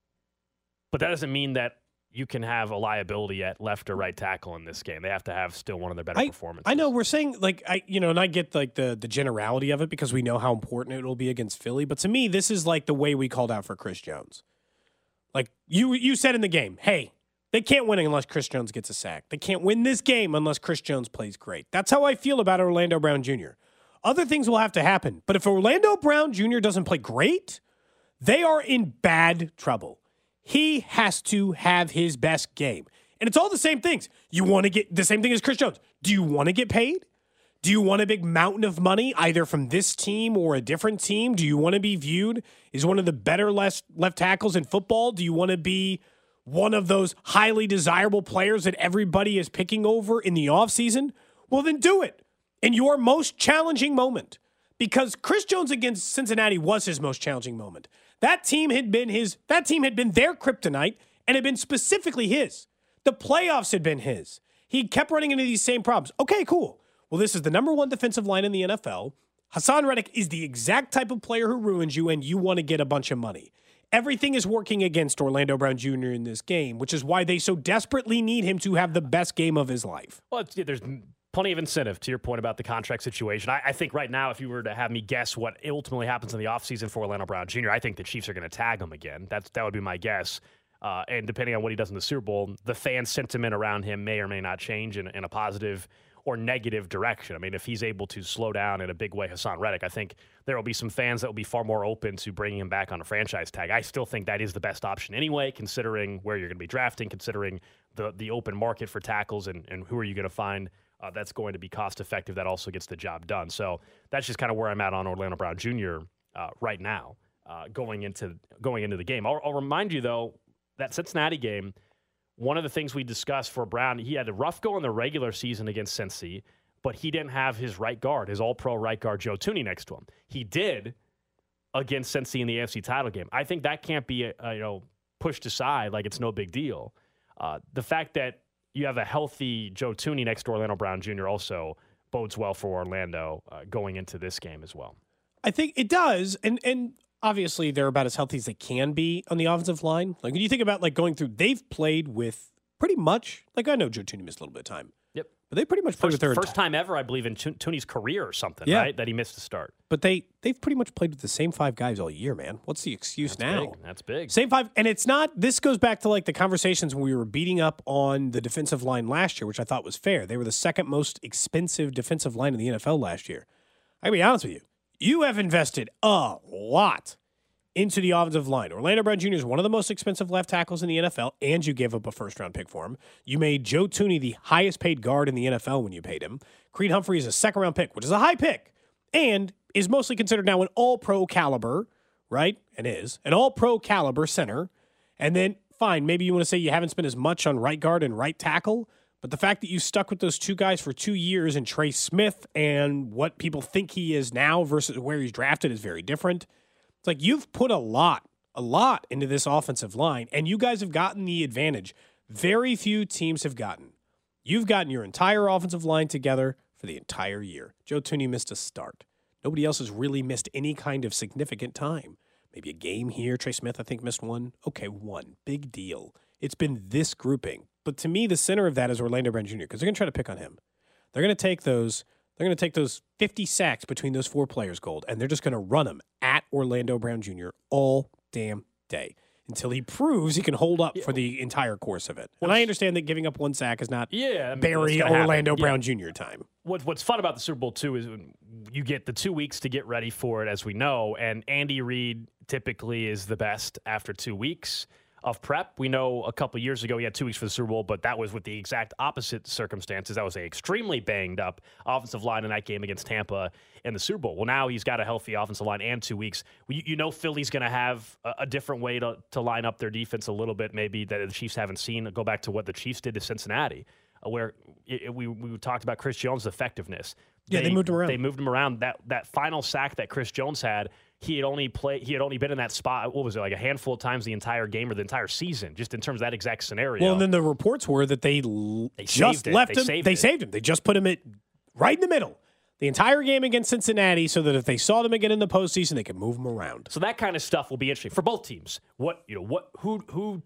but that doesn't mean that you can have a liability at left or right tackle in this game. They have to have still one of their better I, performances. I know we're saying like I you know, and I get like the the generality of it because we know how important it will be against Philly. But to me, this is like the way we called out for Chris Jones. Like you you said in the game, hey, they can't win unless Chris Jones gets a sack. They can't win this game unless Chris Jones plays great. That's how I feel about Orlando Brown Junior Other things will have to happen. But if Orlando Brown Junior doesn't play great, they are in bad trouble. He has to have his best game. And it's all the same things. You want to get the same thing as Chris Jones. Do you want to get paid? Do you want a big mountain of money either from this team or a different team? Do you want to be viewed as one of the better left, left tackles in football? Do you want to be one of those highly desirable players that everybody is picking over in the offseason? Well, then do it in your most challenging moment. Because Chris Jones against Cincinnati was his most challenging moment. That team had been his, that team had been their kryptonite and had been specifically his. The playoffs had been his. He kept running into these same problems. Okay, cool. Well, this is the number one defensive line in the N F L. Hassan Reddick is the exact type of player who ruins you, and you want to get a bunch of money. Everything is working against Orlando Brown Junior in this game, which is why they so desperately need him to have the best game of his life. Well, it's, there's plenty of incentive to your point about the contract situation. I, I think right now, if you were to have me guess what ultimately happens in the offseason for Orlando Brown Junior, I think the Chiefs are going to tag him again. That's, that would be my guess. Uh, and depending on what he does in the Super Bowl, the fan sentiment around him may or may not change in, in a positive or negative direction. I mean, if he's able to slow down in a big way Hassan Reddick, I think there will be some fans that will be far more open to bringing him back on a franchise tag. I still think that is the best option anyway, considering where you're going to be drafting, considering the the open market for tackles and, and who are you going to find uh, that's going to be cost effective that also gets the job done. So that's just kind of where I'm at on Orlando Brown Junior uh, right now. uh, going into going into the game. I'll, I'll remind you though that Cincinnati game. One of the things we discussed for Brown, he had a rough go in the regular season against Cincy, but he didn't have his right guard, his all-pro right guard, Joe Thuney, next to him. He did against Cincy in the A F C title game. I think that can't be uh, you know pushed aside like it's no big deal. Uh, the fact that you have a healthy Joe Thuney next to Orlando Brown Junior also bodes well for Orlando uh, going into this game as well. I think it does, and and obviously they're about as healthy as they can be on the offensive line. Like when you think about like going through, they've played with pretty much, like I know Joe Thuney missed a little bit of time. Yep. But they pretty much played First, with their first time ever, I believe, in Thuney's career or something, Yeah. right? That he missed the start. But they, they've pretty much played with the same five guys all year, man. What's the excuse That's now? big. That's big. Same five. And it's not, this goes back to like the conversations when we were beating up on the defensive line last year, which I thought was fair. They were the second most expensive defensive line in the N F L last year. I gotta be honest with you. You have invested a lot into the offensive line. Orlando Brown Junior is one of the most expensive left tackles in the N F L, and you gave up a first-round pick for him. You made Joe Thuney the highest-paid guard in the N F L when you paid him. Creed Humphrey is a second-round pick, which is a high pick, and is mostly considered now an all-pro caliber, right? And is. An all-pro caliber center. And then, fine, maybe you want to say you haven't spent as much on right guard and right tackle, but the fact that you stuck with those two guys for two years and Trey Smith and what people think he is now versus where he's drafted is very different. It's like you've put a lot, a lot into this offensive line, and you guys have gotten the advantage very few teams have gotten. You've gotten your entire offensive line together for the entire year. Joe Thuney missed a start. Nobody else has really missed any kind of significant time. Maybe a game here. Trey Smith, I think, missed one. Okay, one. Big deal. It's been this grouping. But to me, the center of that is Orlando Brown Junior because they're going to try to pick on him. They're going to take those They're going to take those fifty sacks between those four players, Gold, and they're just going to run them at Orlando Brown Junior all damn day until he proves he can hold up for the entire course of it. And I understand that giving up one sack is not yeah, I mean, bury that's gonna Orlando happen. Brown Yeah. Junior time. What, what's fun about the Super Bowl, too, is when you get the two weeks to get ready for it, as we know, and Andy Reid typically is the best after two weeks of prep. We know a couple years ago he had two weeks for the Super Bowl, but that was with the exact opposite circumstances. That was an extremely banged up offensive line in that game against Tampa in the Super Bowl. Well, now he's got a healthy offensive line and two weeks. You, you know Philly's going to have a, a different way to, to line up their defense a little bit, maybe that the Chiefs haven't seen. Go back to what the Chiefs did to Cincinnati, uh, where it, we we talked about Chris Jones' effectiveness. Yeah, they moved him around. They moved him around. That that final sack that Chris Jones had, he had only played. He had only been in that spot. What was it, like a handful of times the entire game or the entire season, just in terms of that exact scenario. Well, and then the reports were that they, l- They just saved it. left They him. saved they it. saved him. They just put him at right in the middle the entire game against Cincinnati, so that if they saw them again in the postseason, they could move him around. So that kind of stuff will be interesting for both teams. What you know, what who who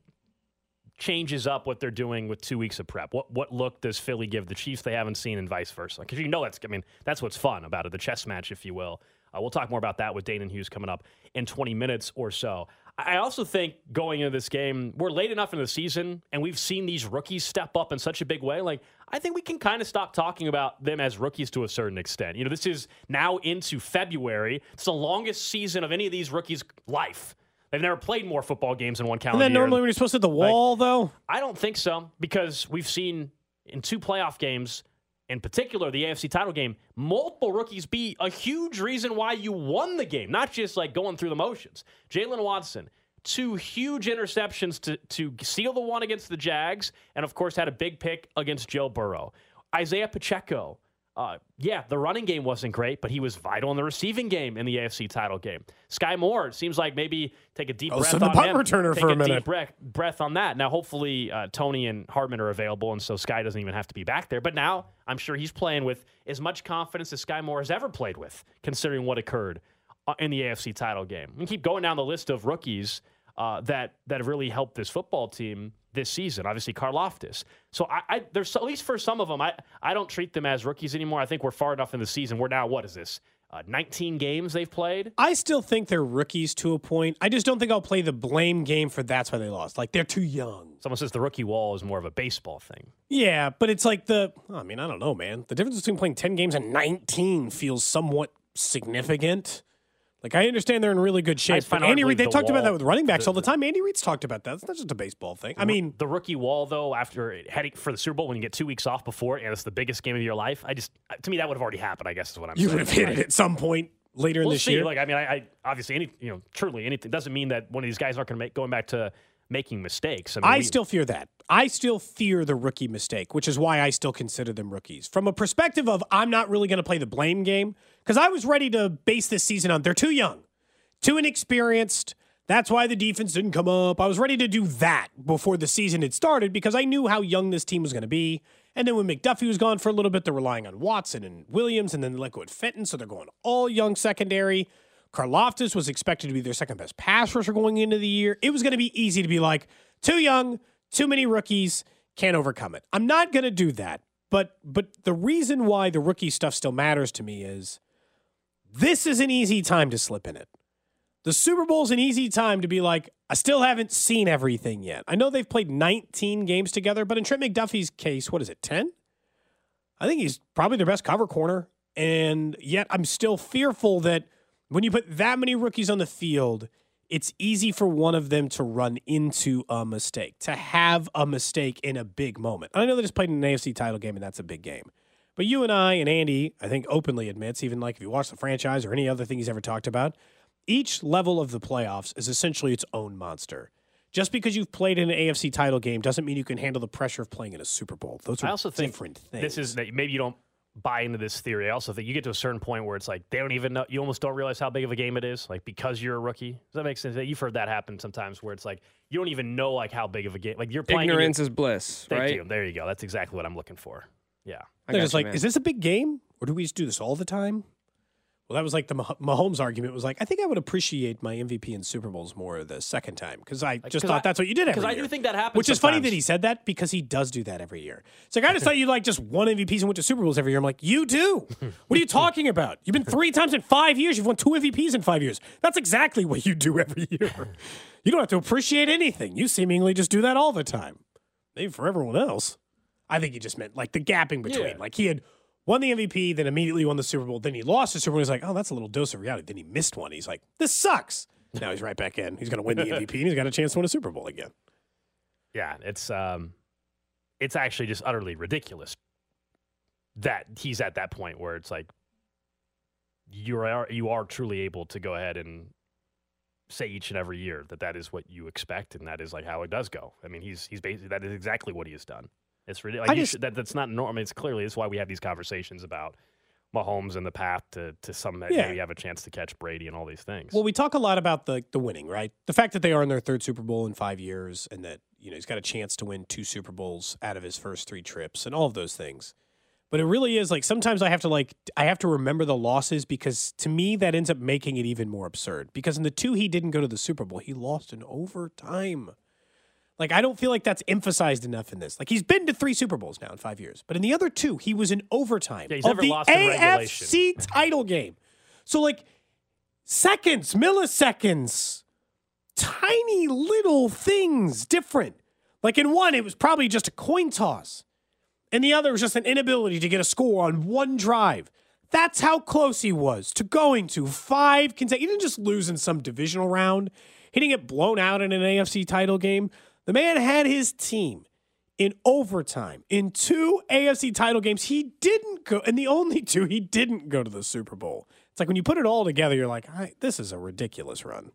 changes up what they're doing with two weeks of prep? What what look does Philly give the Chiefs they haven't seen, and vice versa? Because you know that's I mean that's what's fun about it, the chess match, if you will. Uh, we'll talk more about that with Dane and Hughes coming up in twenty minutes or so. I also think going into this game, we're late enough in the season, and we've seen these rookies step up in such a big way. Like, I think we can kind of stop talking about them as rookies to a certain extent. You know, this is now into February. It's the longest season of any of these rookies' life. They've never played more football games in one And calendar then year. normally when you're supposed to hit the wall, though? I don't think so, because we've seen in two playoff games, in particular the A F C title game, multiple rookies be a huge reason why you won the game, not just like going through the motions. Jalen Watson, two huge interceptions to, to seal the one against the Jags, and of course had a big pick against Joe Burrow. Isaiah Pacheco, uh, yeah, the running game wasn't great, but he was vital in the receiving game in the A F C title game. Sky Moore, it seems like maybe take a deep breath Also the on punt him. returner take for a a minute. deep breath, breath on that. Now, hopefully, uh, Tony and Hardman are available, and so Sky doesn't even have to be back there. But now, I'm sure he's playing with as much confidence as Sky Moore has ever played with, considering what occurred uh, in the A F C title game. We can keep going down the list of rookies uh, that that have really helped this football team this season. Obviously, Karlaftis. So I, I there's at least for some of them, I I don't treat them as rookies anymore. I think we're far enough in the season. We're now, what is this? Uh, nineteen games they've played. I still think they're rookies to a point. I just don't think I'll play the blame game for that's why they lost. Like, they're too young. Someone says the rookie wall is more of a baseball thing. Yeah, but it's like the, I mean, I don't know, man. The difference between playing ten games and nineteen feels somewhat significant. Like, I understand they're in really good shape. find But hard Andy to Reid, they believe the talked about wall- that with running backs the- all the time. Andy Reid's talked about that. It's not just a baseball thing. I mean, the rookie wall, though, after heading for the Super Bowl, when you get two weeks off before, and it's the biggest game of your life, I just, to me, that would have already happened, I guess is what I'm you saying. would have hit Right? it at some point later we'll in this see. year? Like, I mean, I, I obviously, any, you know, truly anything doesn't mean that one of these guys aren't going to make going back to making mistakes. I, mean, I we, still fear that. I still fear the rookie mistake, which is why I still consider them rookies. From a perspective of I'm not really going to play the blame game, because I was ready to base this season on they're too young, too inexperienced. That's why the defense didn't come up. I was ready to do that before the season had started because I knew how young this team was going to be. And then when McDuffie was gone for a little bit, they're relying on Watson and Williams, and then they let go at Fenton, so they're going all young secondary. Karlaftis was expected to be their second best pass rusher going into the year. It was going to be easy to be like, too young, too many rookies, can't overcome it. I'm not going to do that. But but the reason why the rookie stuff still matters to me is this is an easy time to slip in it. The Super Bowl is an easy time to be like, I still haven't seen everything yet. I know they've played nineteen games together, but in Trent McDuffie's case, what is it, ten? I think he's probably their best cover corner. And yet I'm still fearful that when you put that many rookies on the field, it's easy for one of them to run into a mistake, to have a mistake in a big moment. I know they just played in an A F C title game, and that's a big game. But you and I and Andy, I think, openly admits, even like if you watch the franchise or any other thing he's ever talked about, each level of the playoffs is essentially its own monster. Just because you've played in an A F C title game doesn't mean you can handle the pressure of playing in a Super Bowl. Those are I also think different things. This is that maybe you don't buy into this theory. I also think you get to a certain point where it's like they don't even know. You almost don't realize how big of a game it is, like because you're a rookie. Does that make sense? You've heard that happen sometimes, where it's like you don't even know like how big of a game. Like you're playing. Ignorance is bliss. Thank right? you. There you go. That's exactly what I'm looking for. Yeah. They're just like, man. Is this a big game, or do we just do this all the time? Well, that was like the Mah- Mahomes argument was like, I think I would appreciate my M V P in Super Bowls more the second time because I just thought I, that's what you did every year. Because I do think that happens. Which is sometimes. funny that he said that because he does do that every year. It's like I just thought you like just won M V Ps and went to Super Bowls every year. I'm like, you do. What are you talking about? You've been three times in five years. You've won two M V Ps in five years. That's exactly what you do every year. You don't have to appreciate anything. You seemingly just do that all the time. Maybe for everyone else. I think he just meant like the gapping between. Yeah. Like he had won the M V P, then immediately won the Super Bowl. Then he lost the Super Bowl. He's like, oh, that's a little dose of reality. Then he missed one. He's like, this sucks. Now he's right back in. He's going to win the M V P, and he's got a chance to win a Super Bowl again. Yeah, it's um, it's actually just utterly ridiculous that he's at that point where it's like you are you are truly able to go ahead and say each and every year that that is what you expect, and that is like how it does go. I mean, he's he's basically that is exactly what he has done. It's ridiculous. Like just, should, that, that's not normal. I mean, it's clearly it's why we have these conversations about Mahomes and the path to to some that yeah. maybe have a chance to catch Brady and all these things. Well, we talk a lot about the the winning, right? The fact that they are in their third Super Bowl in five years, and that you know he's got a chance to win two Super Bowls out of his first three trips, and all of those things. But it really is like sometimes I have to like I have to remember the losses because to me that ends up making it even more absurd. Because in the two he didn't go to the Super Bowl, he lost in overtime. Like, I don't feel like that's emphasized enough in this. Like, he's been to three Super Bowls now in five years. But in the other two, he was in overtime yeah, he's of never the lost in A F C regulation. title game. So, like, seconds, milliseconds, tiny little things different. Like, in one, it was probably just a coin toss. And the other was just an inability to get a score on one drive. That's how close he was to going to five consecutive. He didn't just lose in some divisional round. He didn't get blown out in an A F C title game. The man had his team in overtime in two A F C title games. He didn't go, and the only two he didn't go to the Super Bowl. It's like when you put it all together, you're like, this is a ridiculous run.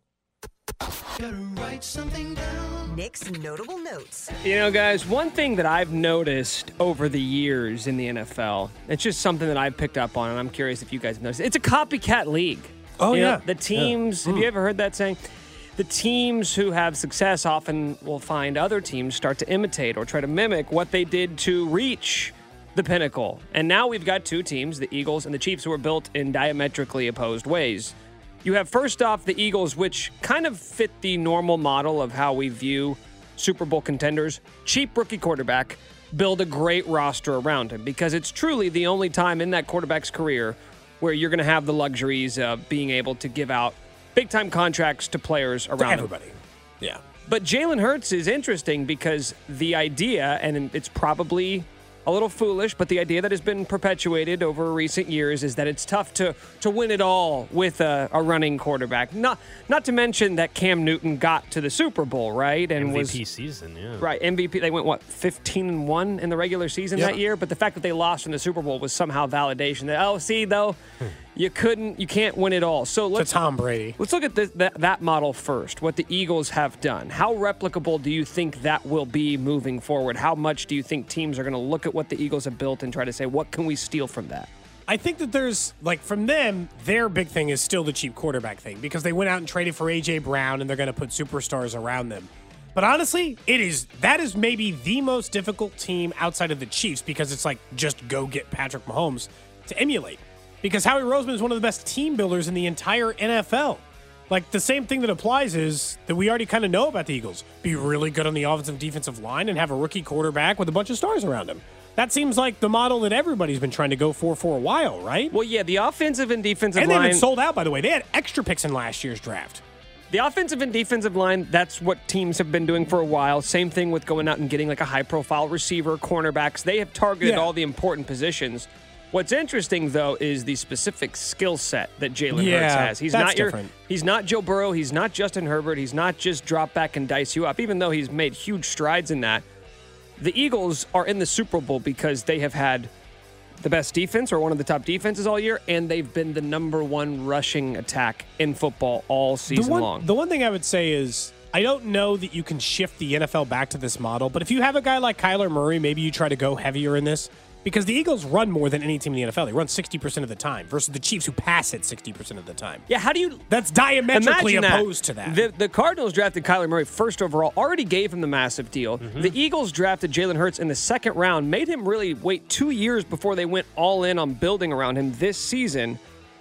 Gotta write something down. Nick's notable notes. You know, guys, one thing that I've noticed over the years in the N F L, it's just something that I've picked up on, and I'm curious if you guys have noticed. It's a copycat league. Oh, you yeah. know, the teams, yeah. have you ever heard that saying? The teams who have success often will find other teams start to imitate or try to mimic what they did to reach the pinnacle. And now we've got two teams, the Eagles and the Chiefs, who are built in diametrically opposed ways. You have first off the Eagles, which kind of fit the normal model of how we view Super Bowl contenders. Cheap rookie quarterback, build a great roster around him because it's truly the only time in that quarterback's career where you're going to have the luxuries of being able to give out big-time contracts to players around to everybody. him. Yeah. But Jalen Hurts is interesting because the idea, and it's probably a little foolish, but the idea that has been perpetuated over recent years is that it's tough to to win it all with a, a running quarterback. Not not to mention that Cam Newton got to the Super Bowl, right? And M V P was, season, yeah. Right, M V P. They went, what, fifteen and one in the regular season yeah. that year? But the fact that they lost in the Super Bowl was somehow validation that, oh, see, though, You couldn't, you can't win it all. So let's to Tom Brady. Let's look at this, that that model first. What the Eagles have done. How replicable do you think that will be moving forward? How much do you think teams are going to look at what the Eagles have built and try to say, what can we steal from that? I think that there's, like, from them, their big thing is still the cheap quarterback thing because they went out and traded for A J Brown and they're going to put superstars around them. But honestly, it is that is maybe the most difficult team outside of the Chiefs because it's like just go get Patrick Mahomes to emulate. Because Howie Roseman is one of the best team builders in the entire N F L. Like, the same thing that applies is that we already kind of know about the Eagles. Be really good on the offensive and defensive line and have a rookie quarterback with a bunch of stars around him. That seems like the model that everybody's been trying to go for for a while, right? Well, yeah, the offensive and defensive and line. And they've been sold out, by the way. They had extra picks in last year's draft. The offensive and defensive line, that's what teams have been doing for a while. Same thing with going out and getting like a high-profile receiver, cornerbacks. They have targeted Yeah. all the important positions. What's interesting, though, is the specific skill set that Jalen Yeah, Hurts has. He's that's not your, different. He's not Joe Burrow. He's not Justin Herbert. He's not just drop back and dice you up, even though he's made huge strides in that. The Eagles are in the Super Bowl because they have had the best defense or one of the top defenses all year, and they've been the number one rushing attack in football all season the one, long. The one thing I would say is I don't know that you can shift the N F L back to this model, but if you have a guy like Kyler Murray, maybe you try to go heavier in this. Because the Eagles run more than any team in the N F L. They run sixty percent of the time versus the Chiefs who pass it sixty percent of the time. Yeah, how do you... That's diametrically Imagine opposed that. to that. The, the Cardinals drafted Kyler Murray first overall, already gave him the massive deal. Mm-hmm. The Eagles drafted Jalen Hurts in the second round, made him really wait two years before they went all in on building around him this season.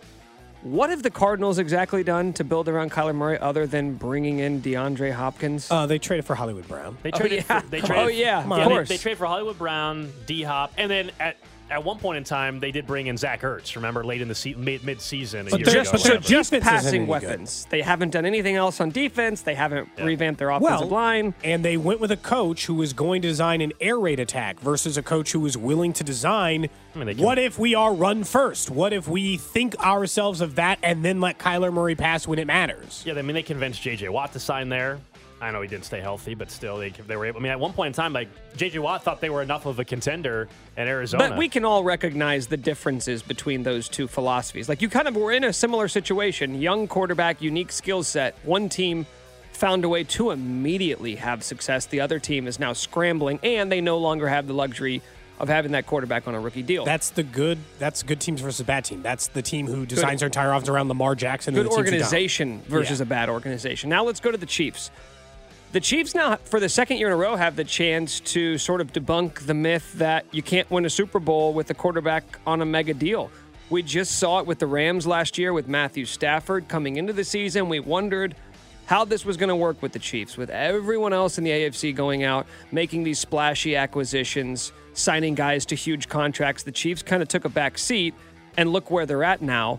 What have the Cardinals exactly done to build around Kyler Murray other than bringing in DeAndre Hopkins? Uh, they traded for Hollywood Brown. They traded. oh, yeah. for, they Come traded on. Oh, yeah, yeah, of course. They, they traded for Hollywood Brown, D-Hop, and then at at one point in time, they did bring in Zach Ertz, remember, late in the se- mid- mid-season a But year they're ago. just, so whatever. just passing weapons. They haven't done anything else on defense. They haven't Yeah. revamped their offensive Well, line. and they went with a coach who was going to design an air raid attack versus a coach who was willing to design I mean, they can- what if we are run first? What if we think ourselves of that and then let Kyler Murray pass when it matters? Yeah, I mean, they convinced J J. Watt to sign there. I know he didn't stay healthy, but still, they they were able. I mean, at one point in time, like J J. Watt thought they were enough of a contender in Arizona. But we can all recognize the differences between those two philosophies. Like, you kind of were in a similar situation. Young quarterback, unique skill set. One team found a way to immediately have success. The other team is now scrambling, and they no longer have the luxury of having that quarterback on a rookie deal. That's the good. That's good teams versus bad team. That's the team who designs their entire offense around Lamar Jackson. Good and the teams who don't. organization versus Yeah. a bad organization. Now let's go to the Chiefs. The Chiefs now, for the second year in a row, have the chance to sort of debunk the myth that you can't win a Super Bowl with a quarterback on a mega deal. We just saw it with the Rams last year with Matthew Stafford coming into the season. We wondered how this was going to work with the Chiefs, with everyone else in the A F C going out, making these splashy acquisitions, signing guys to huge contracts. The Chiefs kind of took a back seat, and look where they're at now.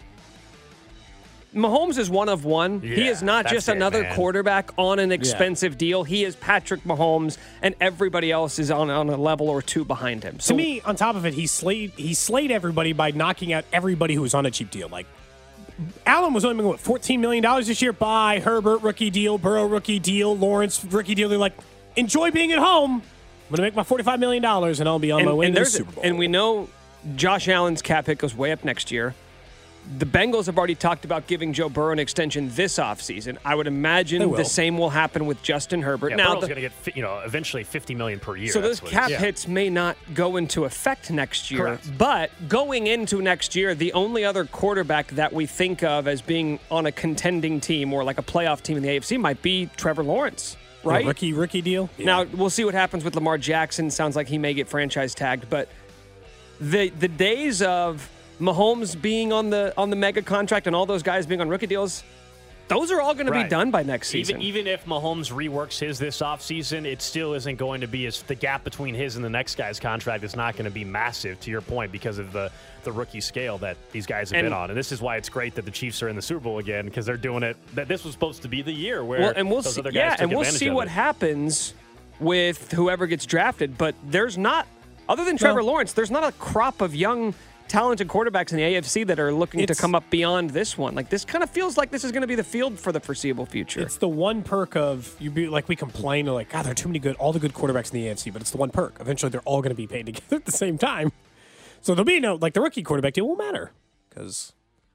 Mahomes is one of one. Yeah, he is not that's just it, another man. quarterback on an expensive deal. He is Patrick Mahomes, and everybody else is on, on a level or two behind him. So To me, on top of it, he slayed he slayed everybody by knocking out everybody who was on a cheap deal. Like Allen was only making what fourteen million dollars this year. By Herbert rookie deal, Burrow rookie deal, Lawrence rookie deal. They're like, enjoy being at home. I'm gonna make my forty-five million dollars and I'll be on and, my way and to the there's- Super Bowl. And we know Josh Allen's cap hit goes way up next year. The Bengals have already talked about giving Joe Burrow an extension this offseason. I would They imagine will. the same will happen with Justin Herbert. Yeah, now, Burrow's the- going to get fi- you know eventually fifty million dollars per year. so those That's what cap it is. hits may not go into effect next year. Correct. But going into next year, the only other quarterback that we think of as being on a contending team or like a playoff team in the A F C might be Trevor Lawrence, right? A rookie rookie deal. Yeah. Now, we'll see what happens with Lamar Jackson. Sounds like he may get franchise tagged, but the the days of Mahomes being on the on the mega contract and all those guys being on rookie deals, those are all going to be Right. done by next season. Even even if Mahomes reworks his this offseason, it still isn't going to be as the gap between his and the next guy's contract is not going to be massive, to your point, because of the the rookie scale that these guys have And- been on. And this is why it's great that the Chiefs are in the Super Bowl again, because they're doing it. That this was supposed to be the year where well, and we'll those see, other guys yeah, took and we'll advantage see of what it. happens with whoever gets drafted. But there's not, other than Trevor Well- Lawrence, there's not a crop of young, talented quarterbacks in the A F C that are looking to It's- come up beyond this one. Like, this kind of feels like this is going to be the field for the foreseeable future. It's the one perk of you be like we complain like God, there are too many good all the good quarterbacks in the A F C, but it's the one perk. Eventually, they're all going to be paid together at the same time. So there'll be no like the rookie quarterback deal won't matter because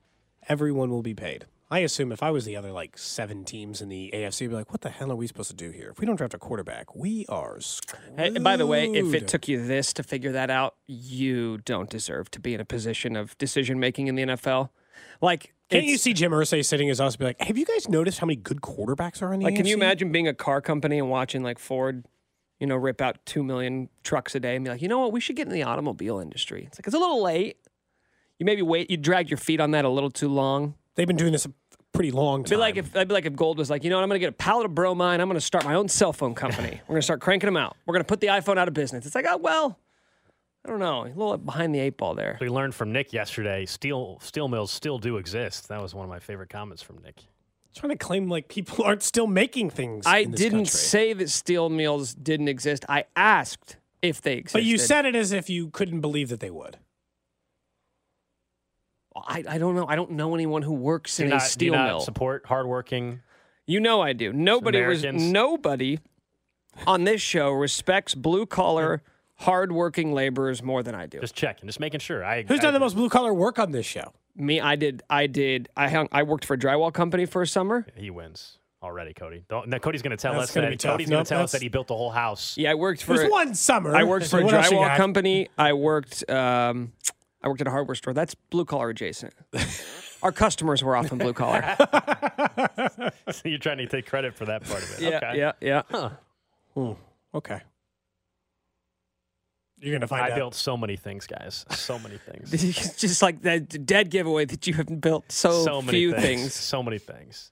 Everyone will be paid. I assume if I was the other like seven teams in the A F C, I'd be like, what the hell are we supposed to do here? If we don't draft a quarterback, we are screwed. Hey, by the way, if it took you this to figure that out, you don't deserve to be in a position of decision making in the N F L. Like, can't you see Jim Irsay sitting as us and be like, have you guys noticed how many good quarterbacks are in the like? A F C? Can you imagine being a car company and watching like Ford, you know, rip out two million trucks a day and be like, you know what, we should get in the automobile industry. It's like it's a little late. You maybe wait. You drag your feet on that a little too long. They've been doing this a pretty long time. It'd be like if I'd be like if Gold was like, you know what, I'm going to get a pallet of bromine. I'm going to start my own cell phone company. We're going to start cranking them out. We're going to put the iPhone out of business. It's like, oh well, I don't know, a little behind the eight ball there. We learned from Nick yesterday. Steel steel mills still do exist. That was one of my favorite comments from Nick. Trying to claim like people aren't still making things. I in this didn't country. say that steel mills didn't exist. I asked if they existed. But you said it as if you couldn't believe that they would. I, I don't know. I don't know anyone who works Do in you a not, do steel you not mill. support hardworking. You know I do. Nobody was Americans? nobody on this show respects blue collar, hardworking laborers more than I do. Just checking, just making sure. I Who's I, done the most blue collar work on this show? Me, I did. I did. I hung. I worked for a drywall company for a summer. He wins already, Cody. Don't, now Cody's going to tell That's us gonna that be tough. Cody's going Nope, to tell us that's- that he built the whole house. Yeah, I worked for It was one summer. I worked for a What else you drywall got? company. I worked. Um, I worked at a hardware store. That's blue collar adjacent. Our customers were often blue collar. So you're trying to take credit for that part of it. Yeah, okay. yeah, yeah. Huh. Hmm. Okay. You're gonna find I out. built so many things, guys. So many things. It's just like that dead giveaway that you have built so, so many few things. things. So many things.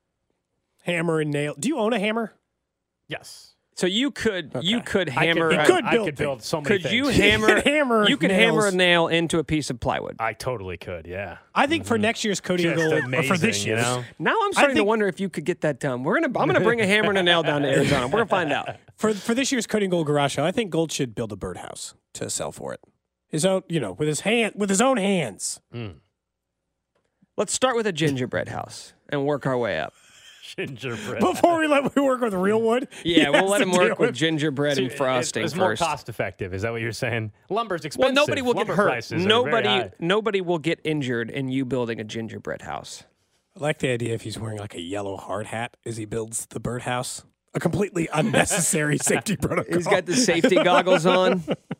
Hammer and nail. Do you own a hammer? Yes. So you could you Okay. could I hammer. could, a- I, could I build could build so many could things. you hammer? hammer You could hammer a nails. nail into a piece of plywood. I totally could, yeah. I think for next year's Cody Just goal, or amazing, for this you year's, know? Now I'm starting to think- wonder if you could get that done. We're gonna. I'm gonna bring a hammer and a nail down to Arizona. We're gonna find out. for for this year's Cody and Gold Garage Show, I think Gold should build a birdhouse to sell for it. His own, you know, with his hand, with his own hands. Mm. Let's start with a gingerbread house and work our way up. Gingerbread. Before we let we work with real wood. Yeah, he we'll has let to him work deal with gingerbread See, and frosting It's, it's more first. cost effective. Is that what you're saying? Lumber's Well, expensive. nobody will get Lumber hurt. prices are very Nobody, high. nobody will get injured in you building a gingerbread house. I like the idea if he's wearing like a yellow hard hat as he builds the birdhouse. A completely unnecessary safety protocol. He's got the safety goggles on.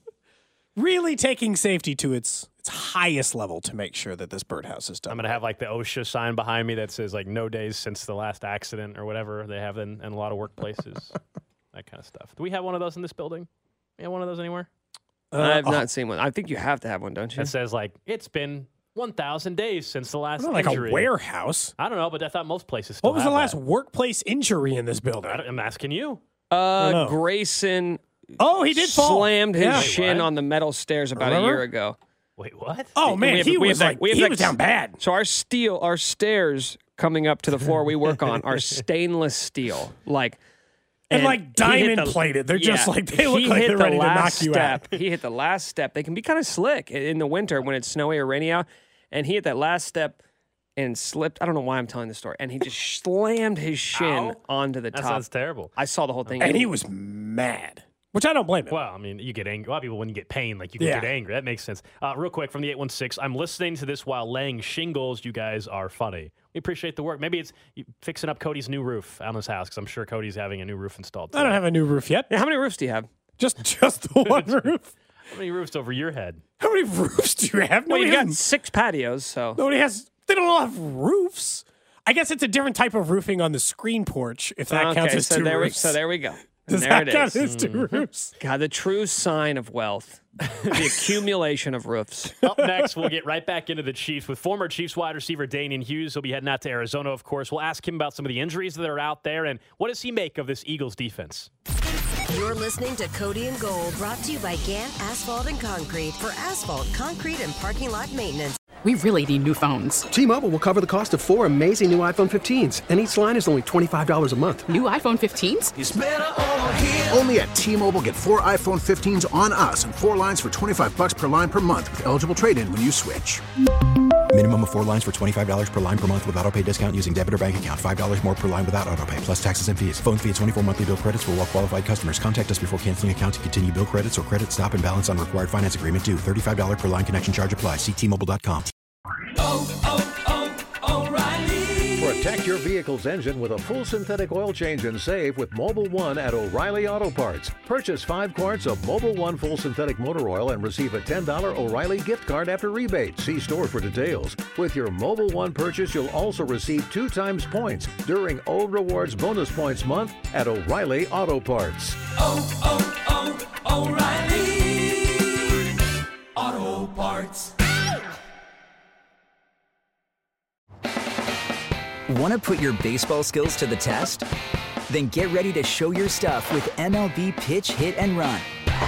Really taking safety to its its highest level to make sure that this birdhouse is done. I'm going to have like the OSHA sign behind me that says like no days since the last accident or whatever they have in, in a lot of workplaces. That kind of stuff. Do we have one of those in this building? You have one of those anywhere? Uh, I have oh, not seen one. I think you have to have one, don't you? That says like it's been one thousand days since the last not like injury. a warehouse. I don't know, but I thought most places still What was the have last that. workplace injury in this building? I don't- I'm asking you. Uh, know. Grayson Oh, he did fall. slammed his Yeah. shin what? on the metal stairs about a Remember? year ago. Wait, what? Oh We man, have- he we was have like that- we have he that- was down bad. So our steel, our stairs coming up to the floor we work on are stainless steel, like And, like, he hit diamond the- plated. They're just like- they look he like hit they're the ready to knock last you step. out. He hit the last step. They can be kind of slick in the winter when it's snowy or rainy out. And he hit that last step and slipped. I don't know why I'm telling the story. And he just slammed his shin Ow. onto the That top. sounds terrible. I saw the whole thing. And he was mad, which I don't blame him. Well, I mean, you get angry. A lot of people, when you get pain, like you can Yeah. get angry. That makes sense. Uh, real quick from the eight one six, I'm listening to this while laying shingles. You guys are funny. We appreciate the work. Maybe it's you fixing up Cody's new roof on his house because I'm sure Cody's having a new roof installed. I don't today. have a new roof yet. Yeah, how many roofs do you have? Just just the one roof. How many roofs over your head? How many roofs do you have? Well, Nobody you've got has, six patios, so nobody has. They don't all have roofs. I guess it's a different type of roofing on the screen porch. If that okay. counts as so two there we, roofs. so there we go. Does there that it count is. as two roofs? God, the true sign of wealth, the accumulation of roofs. Up next, we'll get right back into the Chiefs with former Chiefs wide receiver Damian Hughes. He'll be heading out to Arizona, of course. We'll ask him about some of the injuries that are out there and what does he make of this Eagles defense. You're listening to Cody and Gold, brought to you by Gant Asphalt and Concrete for asphalt, concrete, and parking lot maintenance. We really need new phones. T-Mobile will cover the cost of four amazing new iPhone fifteens, and each line is only twenty-five dollars a month. New iPhone fifteens? Only at T-Mobile, get four iPhone fifteens on us and four lines for twenty-five bucks per line per month with eligible trade-in when you switch. Minimum of four lines for twenty-five dollars per line per month with autopay discount using debit or bank account. five dollars more per line without autopay, plus taxes and fees. Phone fee at twenty-four monthly bill credits for well-qualified customers. Contact us before canceling account to continue bill credits or credit stop and balance on required finance agreement due. thirty-five dollars per line connection charge applies. See T Mobile dot com. Oh, oh, Protect your vehicle's engine with a full synthetic oil change and save with Mobil one at O'Reilly Auto Parts. Purchase five quarts of Mobil one full synthetic motor oil and receive a ten dollars O'Reilly gift card after rebate. See store for details. With your Mobil one purchase, you'll also receive two times points during O Rewards Bonus Points Month at O'Reilly Auto Parts. Oh, oh, oh, O'Reilly Auto Parts. Want to put your baseball skills to the test? Then get ready to show your stuff with M L B Pitch, Hit, and Run.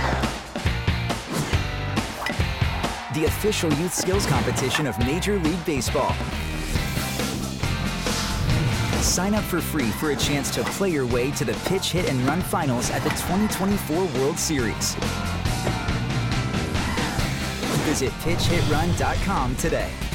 The official youth skills competition of Major League Baseball. Sign up for free for a chance to play your way to the Pitch, Hit, and Run finals at the twenty twenty-four World Series. Visit pitch hit run dot com today.